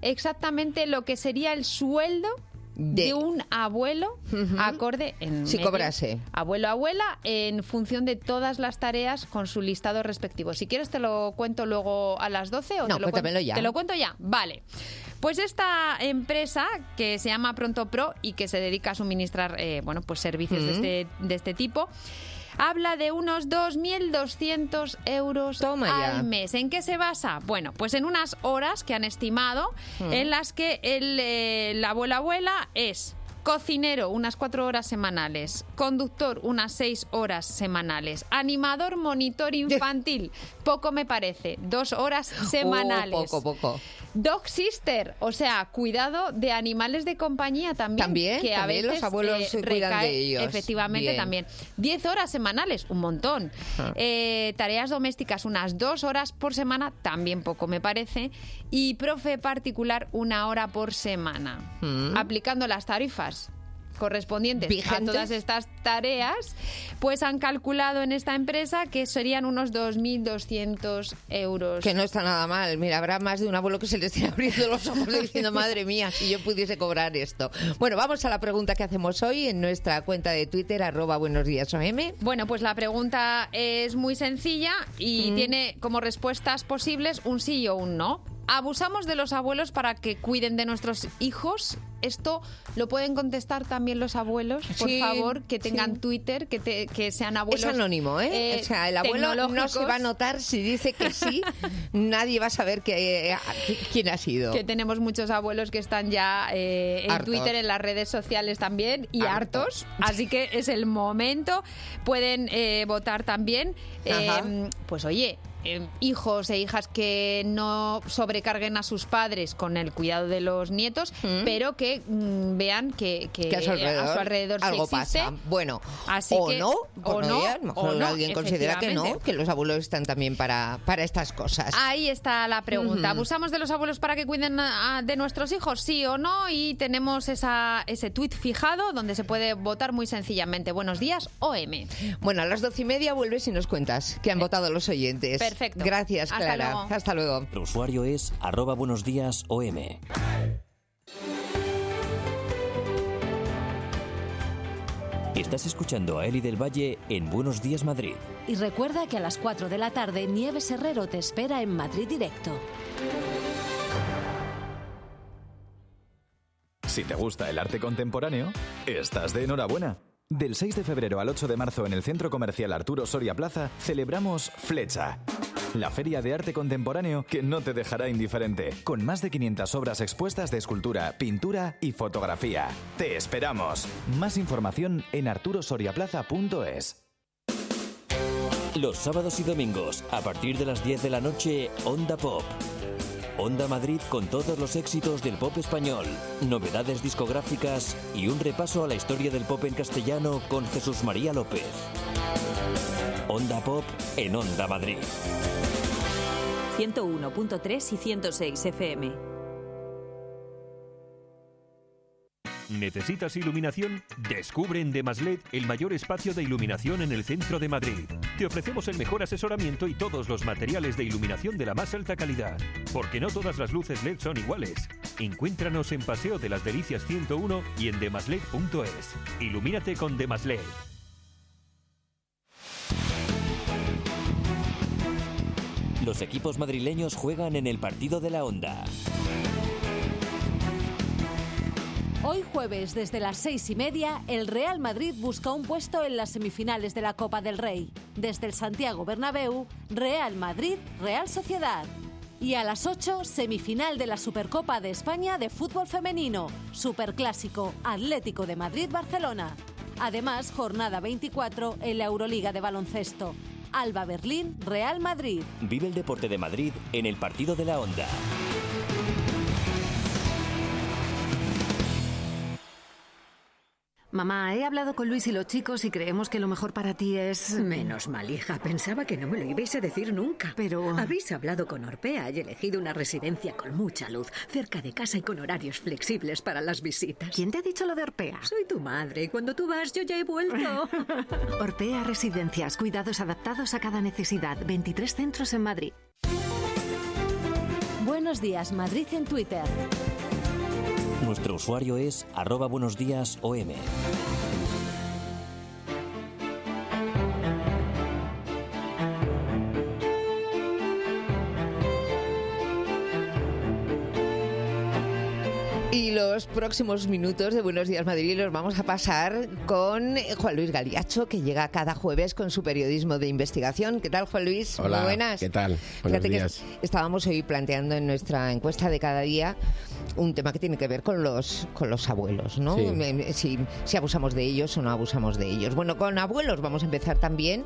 exactamente lo que sería el sueldo de, de un abuelo uh-huh. acorde en si medio, cobrase abuelo abuela en función de todas las tareas con su listado respectivo. Si quieres te lo cuento luego a las doce o no, te lo cuéntamelo cuento, ya. ¿Te lo cuento ya? Vale. Pues esta empresa que se llama Pronto Pro y que se dedica a suministrar eh, bueno, pues servicios uh-huh. de, este, de este tipo, habla de unos dos mil doscientos euros Toma al ya. mes. ¿En qué se basa? Bueno, pues en unas horas que han estimado mm. en las que el, eh, la abuela abuela es cocinero unas cuatro horas semanales, conductor unas seis horas semanales, animador monitor infantil, poco me parece, dos horas semanales. Oh, poco, poco. Dog sister, o sea, cuidado de animales de compañía también. También, que a también veces, los abuelos eh, cuidan recae, de ellos. Efectivamente, Bien. también. Diez horas semanales, un montón. Ah. Eh, tareas domésticas, unas dos horas por semana, también poco me parece. Y profe particular, una hora por semana. Mm. Aplicando las tarifas correspondientes ¿Vigentes? a todas estas tareas, pues han calculado en esta empresa que serían unos dos mil doscientos euros. Que no está nada mal. Mira, habrá más de un abuelo que se le esté abriendo los ojos diciendo, madre mía, si yo pudiese cobrar esto. Bueno, vamos a la pregunta que hacemos hoy en nuestra cuenta de Twitter, arroba buenos días O M. Bueno, pues la pregunta es muy sencilla y mm. tiene como respuestas posibles un sí o un no. ¿Abusamos de los abuelos para que cuiden de nuestros hijos? Esto lo pueden contestar también los abuelos, por sí, favor, que tengan sí. Twitter, que, te, que sean abuelos. Es anónimo, ¿eh? eh o sea, el abuelo no se va a notar si dice que sí, nadie va a saber que, eh, quién ha sido. Que tenemos muchos abuelos que están ya eh, en hartos. Twitter, en las redes sociales también, y hartos. hartos. Así que es el momento. Pueden eh, votar también. Eh, pues oye, Eh, hijos e hijas que no sobrecarguen a sus padres con el cuidado de los nietos, mm. pero que mm, vean que, que, que a su alrededor, a su alrededor algo sí existe. pasa. Bueno, Así o que, no, o no, a lo mejor o no, alguien considera que no, que los abuelos están también para, para estas cosas. Ahí está la pregunta. Uh-huh. ¿Abusamos de los abuelos para que cuiden a, a, de nuestros hijos? Sí o no. Y tenemos esa, ese tuit fijado donde se puede votar muy sencillamente. Buenos días, O M. Bueno, a las doce y media vuelves y nos cuentas qué han votado los oyentes. Perfecto. Gracias, Hasta Clara. luego. Hasta luego. El usuario es arroba buenos días O M. Estás escuchando a Eli del Valle en Buenos Días Madrid. Y recuerda que a las cuatro de la tarde Nieves Herrero te espera en Madrid Directo. Si te gusta el arte contemporáneo, estás de enhorabuena. Del seis de febrero al ocho de marzo en el Centro Comercial Arturo Soria Plaza celebramos Flecha, la feria de arte contemporáneo que no te dejará indiferente, con más de quinientas obras expuestas de escultura, pintura y fotografía. ¡Te esperamos! Más información en arturo soria plaza punto es. Los sábados y domingos, a partir de las diez de la noche, Onda Pop. Onda Madrid con todos los éxitos del pop español, novedades discográficas y un repaso a la historia del pop en castellano con Jesús María López. Onda Pop en Onda Madrid. ciento uno punto tres y ciento seis F M. ¿Necesitas iluminación? Descubre en Demaslet el mayor espacio de iluminación en el centro de Madrid. Te ofrecemos el mejor asesoramiento y todos los materiales de iluminación de la más alta calidad. Porque no todas las luces L E D son iguales. Encuéntranos en Paseo de las Delicias ciento uno y en demaslet punto es. Ilumínate con Demaslet. Los equipos madrileños juegan en el partido de la Onda. Hoy jueves, desde las seis y media, el Real Madrid busca un puesto en las semifinales de la Copa del Rey. Desde el Santiago Bernabéu, Real Madrid, Real Sociedad. Y a las ocho, semifinal de la Supercopa de España de fútbol femenino. Superclásico, Atlético de Madrid-Barcelona. Además, jornada veinticuatro en la Euroliga de baloncesto. Alba Berlín, Real Madrid. Vive el deporte de Madrid en el partido de la Onda. Mamá, he hablado con Luis y los chicos y creemos que lo mejor para ti es... Menos mal, hija. Pensaba que no me lo ibais a decir nunca. Pero... Habéis hablado con Orpea y elegido una residencia con mucha luz, cerca de casa y con horarios flexibles para las visitas. ¿Quién te ha dicho lo de Orpea? Soy tu madre y cuando tú vas yo ya he vuelto. Orpea Residencias, cuidados adaptados a cada necesidad. veintitrés centros en Madrid. Buenos Buenos Días Madrid en Twitter. Nuestro usuario es arroba buenos días O M. Y los próximos minutos de Buenos Días Madrid los vamos a pasar con Juan Luis Galiacho, que llega cada jueves con su periodismo de investigación. ¿Qué tal, Juan Luis? Hola, muy buenas. ¿qué tal? Buenos Fíjate días. que estábamos hoy planteando en nuestra encuesta de cada día un tema que tiene que ver con los con los abuelos, ¿no? Sí. Si, si abusamos de ellos o no abusamos de ellos. Bueno, con abuelos vamos a empezar también.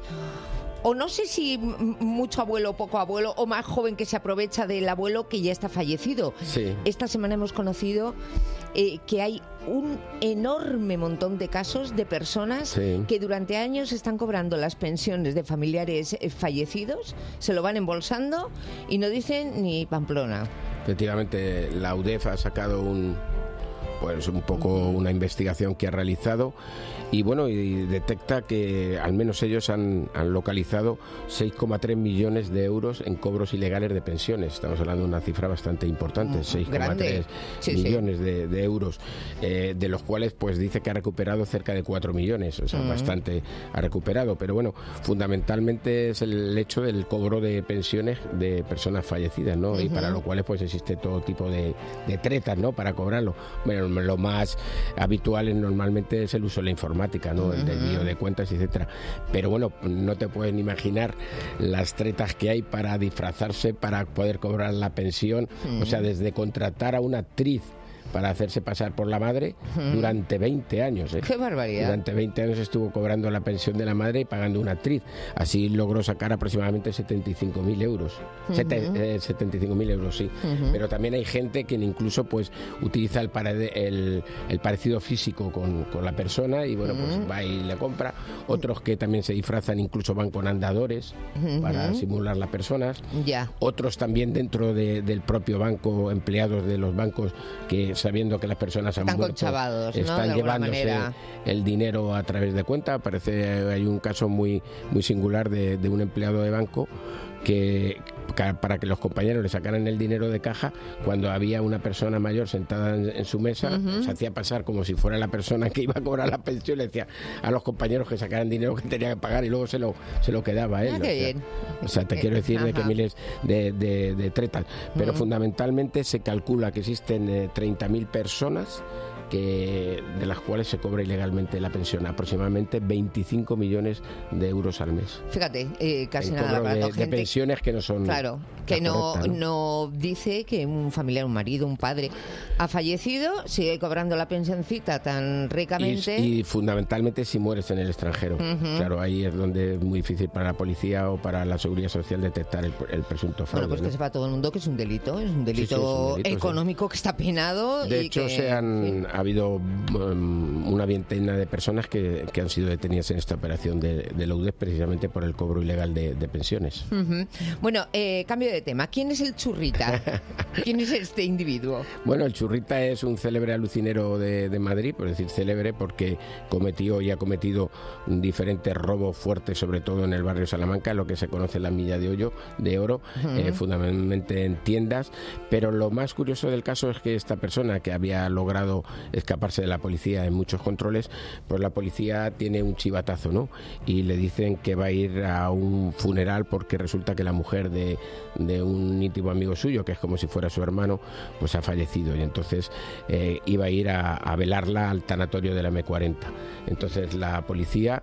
O no sé si mucho abuelo o poco abuelo, o más joven que se aprovecha del abuelo que ya está fallecido. Sí. Esta semana hemos conocido eh, que hay un enorme montón de casos de personas Sí. que durante años están cobrando las pensiones de familiares eh, fallecidos, se lo van embolsando y no dicen ni Pamplona. Efectivamente, la U D E F ha sacado un, pues un poco una investigación que ha realizado y bueno, y detecta que al menos ellos han, han localizado seis coma tres millones de euros en cobros ilegales de pensiones. Estamos hablando de una cifra bastante importante, seis coma tres Sí, millones sí. De, de euros, eh, de los cuales pues dice que ha recuperado cerca de cuatro millones, o sea, Mm. bastante ha recuperado, pero bueno, fundamentalmente es el hecho del cobro de pensiones de personas fallecidas, ¿no? Y Ujú. para lo cual pues existe todo tipo de, de tretas, ¿no? Para cobrarlo. Bueno, lo más habitual es, normalmente es el uso de la informática, ¿no? El desvío de cuentas, etcétera. Pero bueno, no te pueden imaginar las tretas que hay para disfrazarse, para poder cobrar la pensión, Mm. o sea, desde contratar a una actriz para hacerse pasar por la madre Ujú. durante veinte años. ¿eh? ¡Qué barbaridad! Durante veinte años estuvo cobrando la pensión de la madre y pagando una actriz. Así logró sacar aproximadamente setenta y cinco mil euros. Ujú. Sete- eh, setenta y cinco mil euros, sí. Ujú. Pero también hay gente que incluso pues utiliza el, parede- el, el parecido físico con, con la persona y bueno, pues Ujú. va y le compra. Otros que también se disfrazan, incluso van con andadores Ujú. para simular las personas. Ya. Otros también dentro de- del propio banco, empleados de los bancos que sabiendo que las personas han Están muerto, conchavados, ¿no? están De alguna llevándose manera. el dinero a través de cuenta. Parece hay un caso muy muy singular de, de un empleado de banco que ca- para que los compañeros le sacaran el dinero de caja, cuando había una persona mayor sentada en, en su mesa, Ujú. se hacía pasar como si fuera la persona que iba a cobrar la pensión, le decía a los compañeros que sacaran dinero que tenía que pagar y luego se lo se lo quedaba a él. Ah, o qué sea, bien. o sea, te Eh, quiero decir de que ajá. miles de, de- de tretas, pero Ujú. fundamentalmente se calcula que existen eh, treinta mil personas que de las cuales se cobra ilegalmente la pensión, aproximadamente veinticinco millones de euros al mes. Fíjate, eh, casi En nada cobro barato. de, de Gente- pensiones que no son Claro, que la no, correcta, no dice que un familiar, un marido, un padre ha fallecido, sigue cobrando la pensioncita tan ricamente. Y, y fundamentalmente si mueres en el extranjero. Ujú. Claro, ahí es donde es muy difícil para la policía o para la seguridad social detectar el, el presunto fraude. Bueno, pues que ¿no? sepa todo el mundo que es un delito, es un Sí, sí, delito, es un delito, sí. económico que está penado. De y hecho, que, se han, ha habido um, una veintena de personas que, que han sido detenidas en esta operación de, de la U D E F precisamente por el cobro ilegal de, de pensiones. Ujú. Bueno, eh, cambio de tema. ¿Quién es el churrita? ¿Quién es este individuo? Bueno, el Churrita es un célebre alucinero de, de Madrid, por decir célebre, porque cometió y ha cometido diferentes robos fuertes, sobre todo en el barrio Salamanca, lo que se conoce la milla de, hoyo, de oro, Ujú. eh, fundamentalmente en tiendas. Pero lo más curioso del caso es que esta persona, que había logrado escaparse de la policía en muchos controles, pues la policía tiene un chivatazo, ¿no? Y le dicen que va a ir a un funeral porque resulta que la mujer de, de un íntimo amigo suyo, que es como si fuera su hermano, pues ha fallecido y entonces eh, iba a ir a, a velarla al tanatorio de la eme cuarenta. Entonces la policía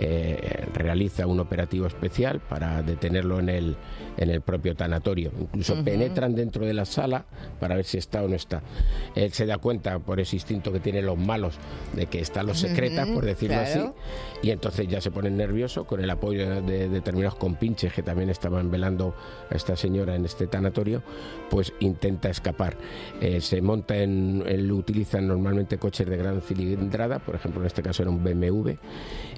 eh, realiza un operativo especial para detenerlo en el, en el propio tanatorio. Incluso Ujú. penetran dentro de la sala para ver si está o no está. Él se da cuenta, por ese instinto que tienen los malos, de que está lo secreta, Ujú, por decirlo claro. así, y entonces ya se ponen nerviosos con el apoyo de, de determinados compinches que también estaban velando a esta señora en este tanatorio, pues intenta escapar. Eh, se monta en, él utiliza normalmente coches de gran cilindrada, por ejemplo en este caso era un be eme ve,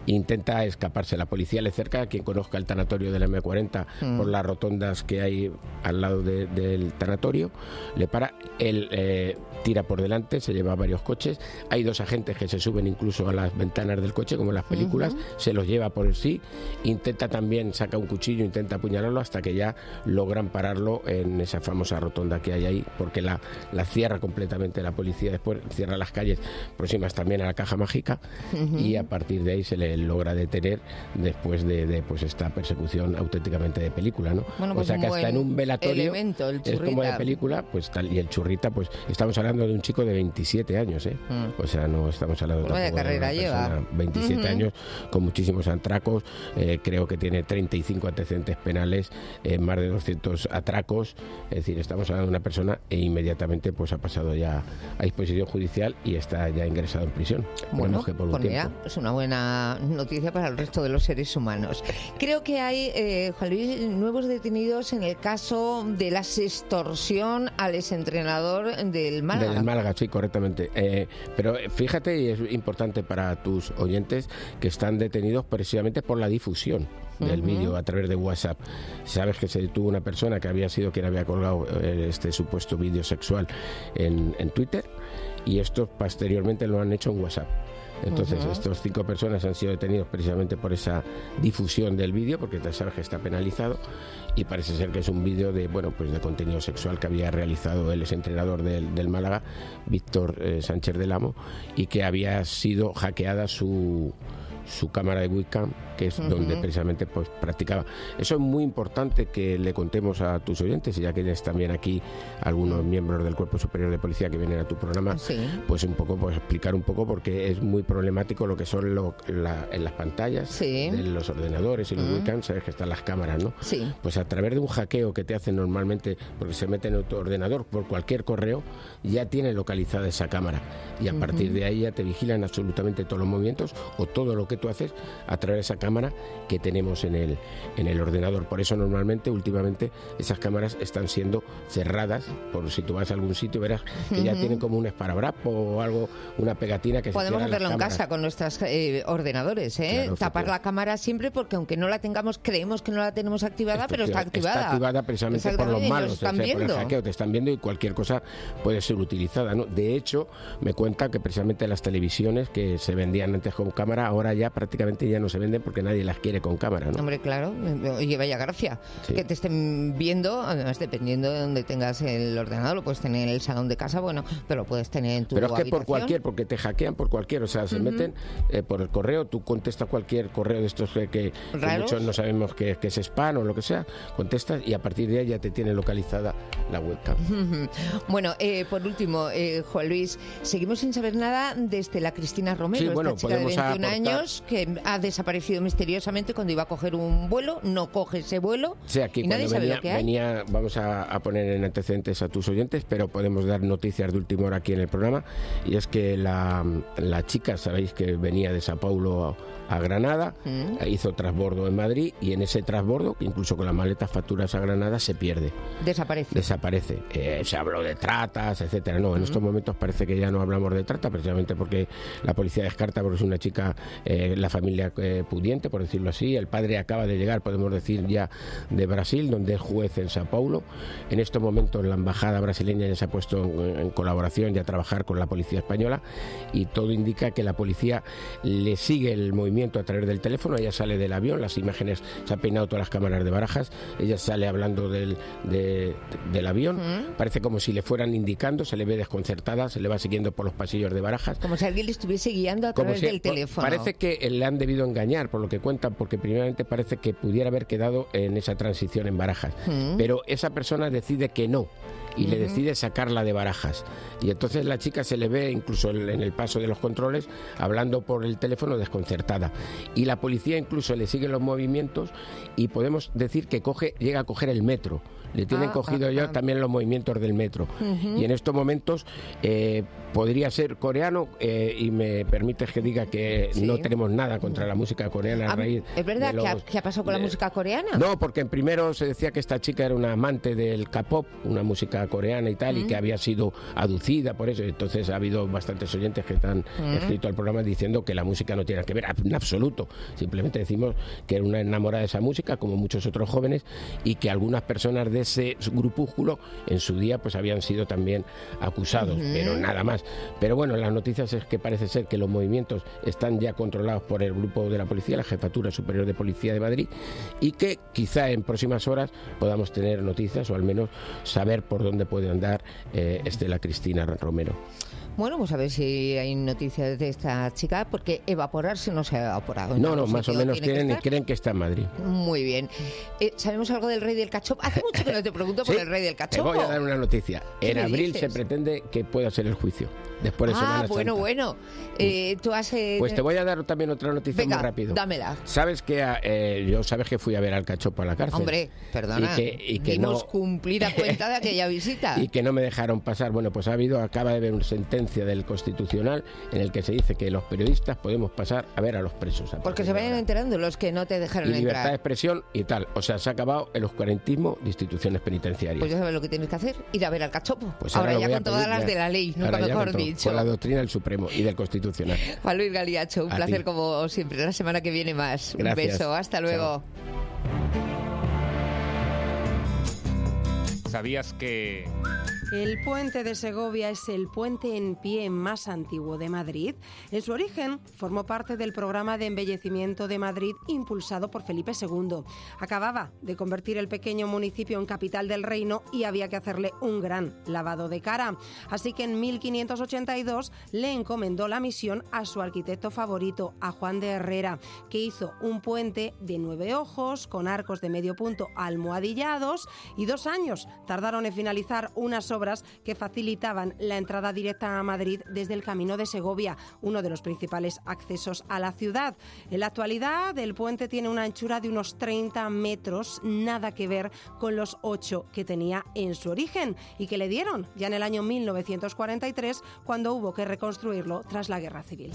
intenta escaparse. La policía le cerca, quien conozca el tanatorio de la eme cuarenta, mm. por las rotondas que hay al lado de, del tanatorio, le para, él eh, tira por delante, se lleva varios coches, hay dos agentes que se suben incluso a las ventanas del coche, como en las películas, uh-huh. se los lleva por el sí, intenta también, saca un cuchillo, intenta apuñalarlo hasta que ya logran pararlo en esa famosa rotonda que hay ahí, porque la, la cierra completamente la policía, después cierra las calles próximas también a la Caja Mágica, uh-huh. y a partir de ahí se le logra detener después de, de pues esta persecución auténticamente de película, ¿no? Bueno, pues o sea que hasta en un velatorio elemento, el es como de película, pues tal, y el churrita, pues estamos hablando de un chico de veintisiete años, ¿eh? Mm. O sea, no estamos hablando pues tampoco carrera de una persona, lleva. veintisiete uh-huh. años, con muchísimos atracos, eh, creo que tiene treinta y cinco antecedentes penales, eh, más de doscientos atracos, es decir, estamos hablando de una persona e inmediatamente pues ha pasado ya a disposición judicial y está ya ingresado en prisión. Bueno, que por un pues tiempo. mira, es una buena noticia para el resto de los seres humanos. Creo que hay, eh, Juan Luis, nuevos detenidos en el caso de la extorsión al exentrenador del Málaga. Del Málaga, sí, correctamente. Eh, pero fíjate, y es importante para tus oyentes, que están detenidos precisamente por la difusión del uh-huh. vídeo a través de WhatsApp. Sabes que se detuvo una persona que había sido quien había colgado eh, este supuesto vídeo sexual en, en Twitter, y estos posteriormente lo han hecho en WhatsApp. Entonces, uh-huh. estos cinco personas han sido detenidos precisamente por esa difusión del vídeo, porque ya sabes que está penalizado, y parece ser que es un vídeo de, bueno, pues de contenido sexual que había realizado el exentrenador del, del Málaga, Víctor eh, Sánchez del Amo, y que había sido hackeada su su cámara de webcam, que es uh-huh. donde precisamente pues practicaba. Eso es muy importante que le contemos a tus oyentes, y ya que tienes también aquí algunos miembros del Cuerpo Superior de Policía que vienen a tu programa, sí. pues un poco, pues explicar un poco, porque es muy problemático lo que son lo, la, en las pantallas sí. de los ordenadores y los uh-huh. webcams, sabes que están las cámaras, ¿no? Sí. Pues a través de un hackeo que te hacen normalmente, porque se mete en tu ordenador por cualquier correo, ya tiene localizada esa cámara, y a uh-huh. partir de ahí ya te vigilan absolutamente todos los movimientos o todo lo que tú haces a través de esa cámara que tenemos en el, en el ordenador. Por eso normalmente, últimamente, esas cámaras están siendo cerradas. Por si tú vas a algún sitio, verás que uh-huh. ya tienen como un esparadrapo o algo, una pegatina que podemos se hacerlo en casa con nuestros eh, ordenadores, ¿eh? Claro, tapar la cámara siempre, porque aunque no la tengamos, creemos que no la tenemos activada, pero está activada. Está activada precisamente por los malos, o sea, por el hackeo, te están viendo, y cualquier cosa puede ser utilizada, ¿no? De hecho, me cuentan que precisamente las televisiones que se vendían antes con cámara, ahora ya prácticamente ya no se venden porque nadie las quiere con cámara, ¿no? Hombre, claro, oye, vaya gracia, sí. que te estén viendo, además dependiendo de donde tengas el ordenador, lo puedes tener en el salón de casa, bueno, pero lo puedes tener en tu habitación. Pero es que habitación. por cualquier, porque te hackean por cualquier, o sea, se uh-huh. meten eh, por el correo, tú contestas cualquier correo de estos que, que, que muchos no sabemos que, que es spam o lo que sea, contestas y a partir de ahí ya te tiene localizada la webcam. Uh-huh. Bueno, eh, por último, eh, Juan Luis, seguimos sin saber nada desde la Cristina Romero, sí, bueno, esta chica de veintiún aportar... años que ha desaparecido misteriosamente cuando iba a coger un vuelo, no coge ese vuelo, sí, aquí y nadie venía, sabe lo que hay. Venía, vamos a, a poner en antecedentes a tus oyentes, pero podemos dar noticias de última hora aquí en el programa, y es que la, la chica, sabéis que venía de Sao Paulo a Granada, mm. hizo transbordo en Madrid, y en ese transbordo, que incluso con las maletas facturas a Granada, se pierde. Desaparece. Desaparece. Eh, se habló de tratas, etcétera. No, en mm. estos momentos parece que ya no hablamos de trata, precisamente porque la policía descarta, porque es una chica, eh, la familia eh, pudiente, por decirlo así. El padre acaba de llegar, podemos decir, ya de Brasil, donde es juez en Sao Paulo. En estos momentos la embajada brasileña ya se ha puesto en, en colaboración y a trabajar con la policía española, y todo indica que la policía le sigue el movimiento a través del teléfono. Ella sale del avión, las imágenes, se ha peinado todas las cámaras de Barajas, ella sale hablando del, de, del avión, uh-huh. parece como si le fueran indicando, se le ve desconcertada, se le va siguiendo por los pasillos de Barajas. Como si alguien le estuviese guiando a como través si, del teléfono. Parece que le han debido engañar, por lo que cuentan, porque primeramente parece que pudiera haber quedado en esa transición en Barajas, uh-huh. pero esa persona decide que no, y uh-huh. le decide sacarla de Barajas, y entonces la chica se le ve incluso en el paso de los controles hablando por el teléfono desconcertada, y la policía incluso le sigue los movimientos, y podemos decir que coge, llega a coger el metro. Le tienen ah, cogido ah, ya ah. también los movimientos del metro. Uh-huh. Y en estos momentos eh, podría ser coreano, eh, y me permites que diga que sí. no tenemos nada contra la música coreana. A raíz ¿Es verdad los, que, ha, que ha pasado con de, la música coreana? No, porque en primero se decía que esta chica era una amante del K-pop, una música música coreana y tal, mm. y que había sido aducida por eso. Entonces ha habido bastantes oyentes que han mm. escrito al programa diciendo que la música no tiene que ver en absoluto. Simplemente decimos que era una enamorada de esa música, como muchos otros jóvenes, y que algunas personas de ese grupúsculo en su día pues habían sido también acusados, mm. pero nada más. Pero bueno, las noticias es que parece ser que los movimientos están ya controlados por el grupo de la policía, la Jefatura Superior de Policía de Madrid, y que quizá en próximas horas podamos tener noticias o al menos saber por dónde puede andar eh, Estela Cristina Romero. Bueno, pues a ver si hay noticias de esta chica, porque evaporarse no se ha evaporado. No, no, más o menos tienen y creen que está en Madrid. Muy bien. Eh, ¿Sabemos algo del Rey del Cachopo? Hace mucho que no te pregunto por ¿Sí? el Rey del Cachopo. Te voy a dar una noticia. En abril dices? se pretende que pueda ser el juicio. Después de ah, Semana bueno, Santa. bueno. Eh, tú has... Eh, pues te voy a dar también otra noticia Venga, muy rápido. dámela. ¿Sabes que eh, yo sabes que fui a ver al Cachopo a la cárcel? Hombre, perdona. Y que, y que Dimos no... cumplir a cuenta de aquella visita. Y que no me dejaron pasar. Bueno, pues ha habido, acaba de haber una sentencia del Constitucional en el que se dice que los periodistas podemos pasar a ver a los presos. A Porque se vayan enterando los que no te dejaron y libertad entrar. de expresión y tal. O sea, se ha acabado el oscurantismo de instituciones penitenciarias. Pues ya sabes lo que tienes que hacer, ir a ver al Cachopo. Pues ahora, ahora ya con pedir, todas las ya. de la ley, nunca mejor con dicho. Con la doctrina del Supremo y del Constitucional. Juan Luis Galiacho, un a placer ti. como siempre. La semana que viene más. Gracias. Un beso, hasta luego. Chao. ¿Sabías que...? El puente de Segovia es el puente en pie más antiguo de Madrid. En su origen formó parte del programa de embellecimiento de Madrid impulsado por Felipe segundo. Acababa de convertir el pequeño municipio en capital del reino y había que hacerle un gran lavado de cara. Así que en mil quinientos ochenta y dos le encomendó la misión a su arquitecto favorito, a Juan de Herrera, que hizo un puente de nueve ojos con arcos de medio punto almohadillados, y dos años tardaron en finalizar unas obras que facilitaban la entrada directa a Madrid desde el Camino de Segovia, uno de los principales accesos a la ciudad. En la actualidad, el puente tiene una anchura de unos treinta metros, nada que ver con los ocho que tenía en su origen y que le dieron ya en el año mil novecientos cuarenta y tres, cuando hubo que reconstruirlo tras la Guerra Civil.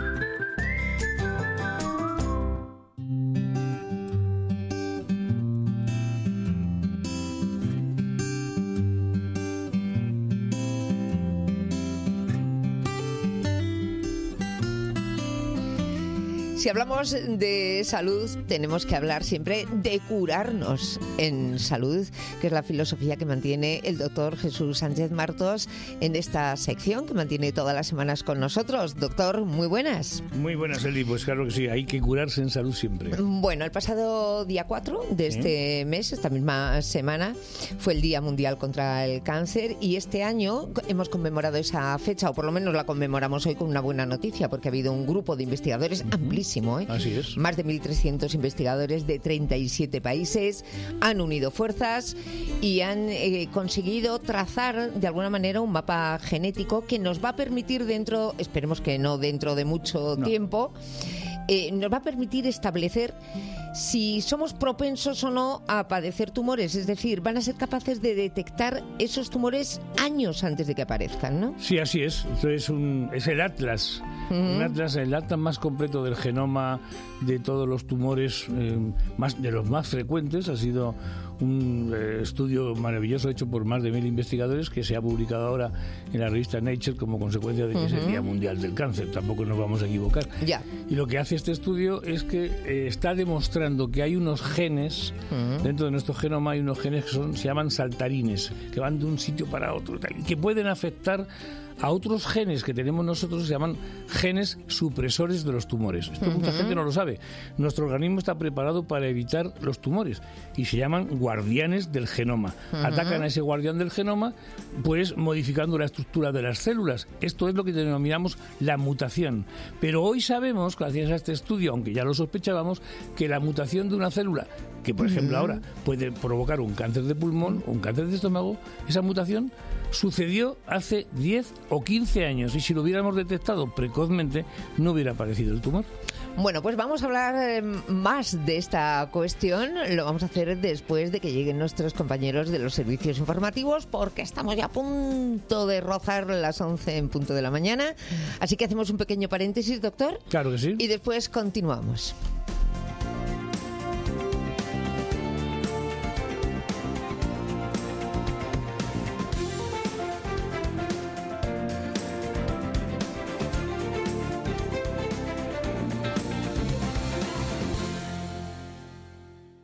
Si hablamos de salud, tenemos que hablar siempre de curarnos en salud, que es la filosofía que mantiene el doctor Jesús Sánchez Martos en esta sección que mantiene todas las semanas con nosotros. Doctor, muy buenas. Muy buenas, Eli. Pues claro que sí, hay que curarse en salud siempre. Bueno, el pasado día cuatro de este ¿Sí? mes, esta misma semana, fue el Día Mundial contra el Cáncer, y este año hemos conmemorado esa fecha, o por lo menos la conmemoramos hoy con una buena noticia, porque ha habido un grupo de investigadores uh-huh. amplísimo. ¿eh? Así es. Más de mil trescientos investigadores de treinta y siete países han unido fuerzas y han eh, conseguido trazar de alguna manera un mapa genético que nos va a permitir dentro, esperemos que no dentro de mucho no. tiempo, eh, nos va a permitir establecer si somos propensos o no a padecer tumores. Es decir, van a ser capaces de detectar esos tumores años antes de que aparezcan, ¿no? Sí, así es. Esto es, un, es el Atlas. Uh-huh. Un Atlas, el Atlas más completo del genoma de todos los tumores, eh, más de los más frecuentes. Ha sido un eh, estudio maravilloso hecho por más de mil investigadores que se ha publicado ahora en la revista Nature como consecuencia de que uh-huh. es el Día Mundial del Cáncer. Tampoco nos vamos a equivocar. Ya. Y lo que hace este estudio es que eh, está demostrando que hay unos genes, uh-huh. dentro de nuestro genoma hay unos genes que son, se llaman saltarines, que van de un sitio para otro, y que pueden afectar a otros genes que tenemos nosotros, se llaman genes supresores de los tumores. Esto uh-huh. mucha gente no lo sabe. Nuestro organismo está preparado para evitar los tumores y se llaman guardianes del genoma. Uh-huh. Atacan a ese guardián del genoma, pues modificando la estructura de las células. Esto es lo que denominamos la mutación. Pero hoy sabemos, gracias a este estudio, aunque ya lo sospechábamos, que la mutación de una célula, que por uh-huh. ejemplo ahora puede provocar un cáncer de pulmón o un cáncer de estómago, esa mutación sucedió hace diez o quince años, y si lo hubiéramos detectado precozmente no hubiera aparecido el tumor. Bueno, pues vamos a hablar eh, más de esta cuestión. Lo vamos a hacer después de que lleguen nuestros compañeros de los servicios informativos, porque estamos ya a punto de rozar las once en punto de la mañana. Así que hacemos un pequeño paréntesis, doctor. Claro que sí. Y después continuamos.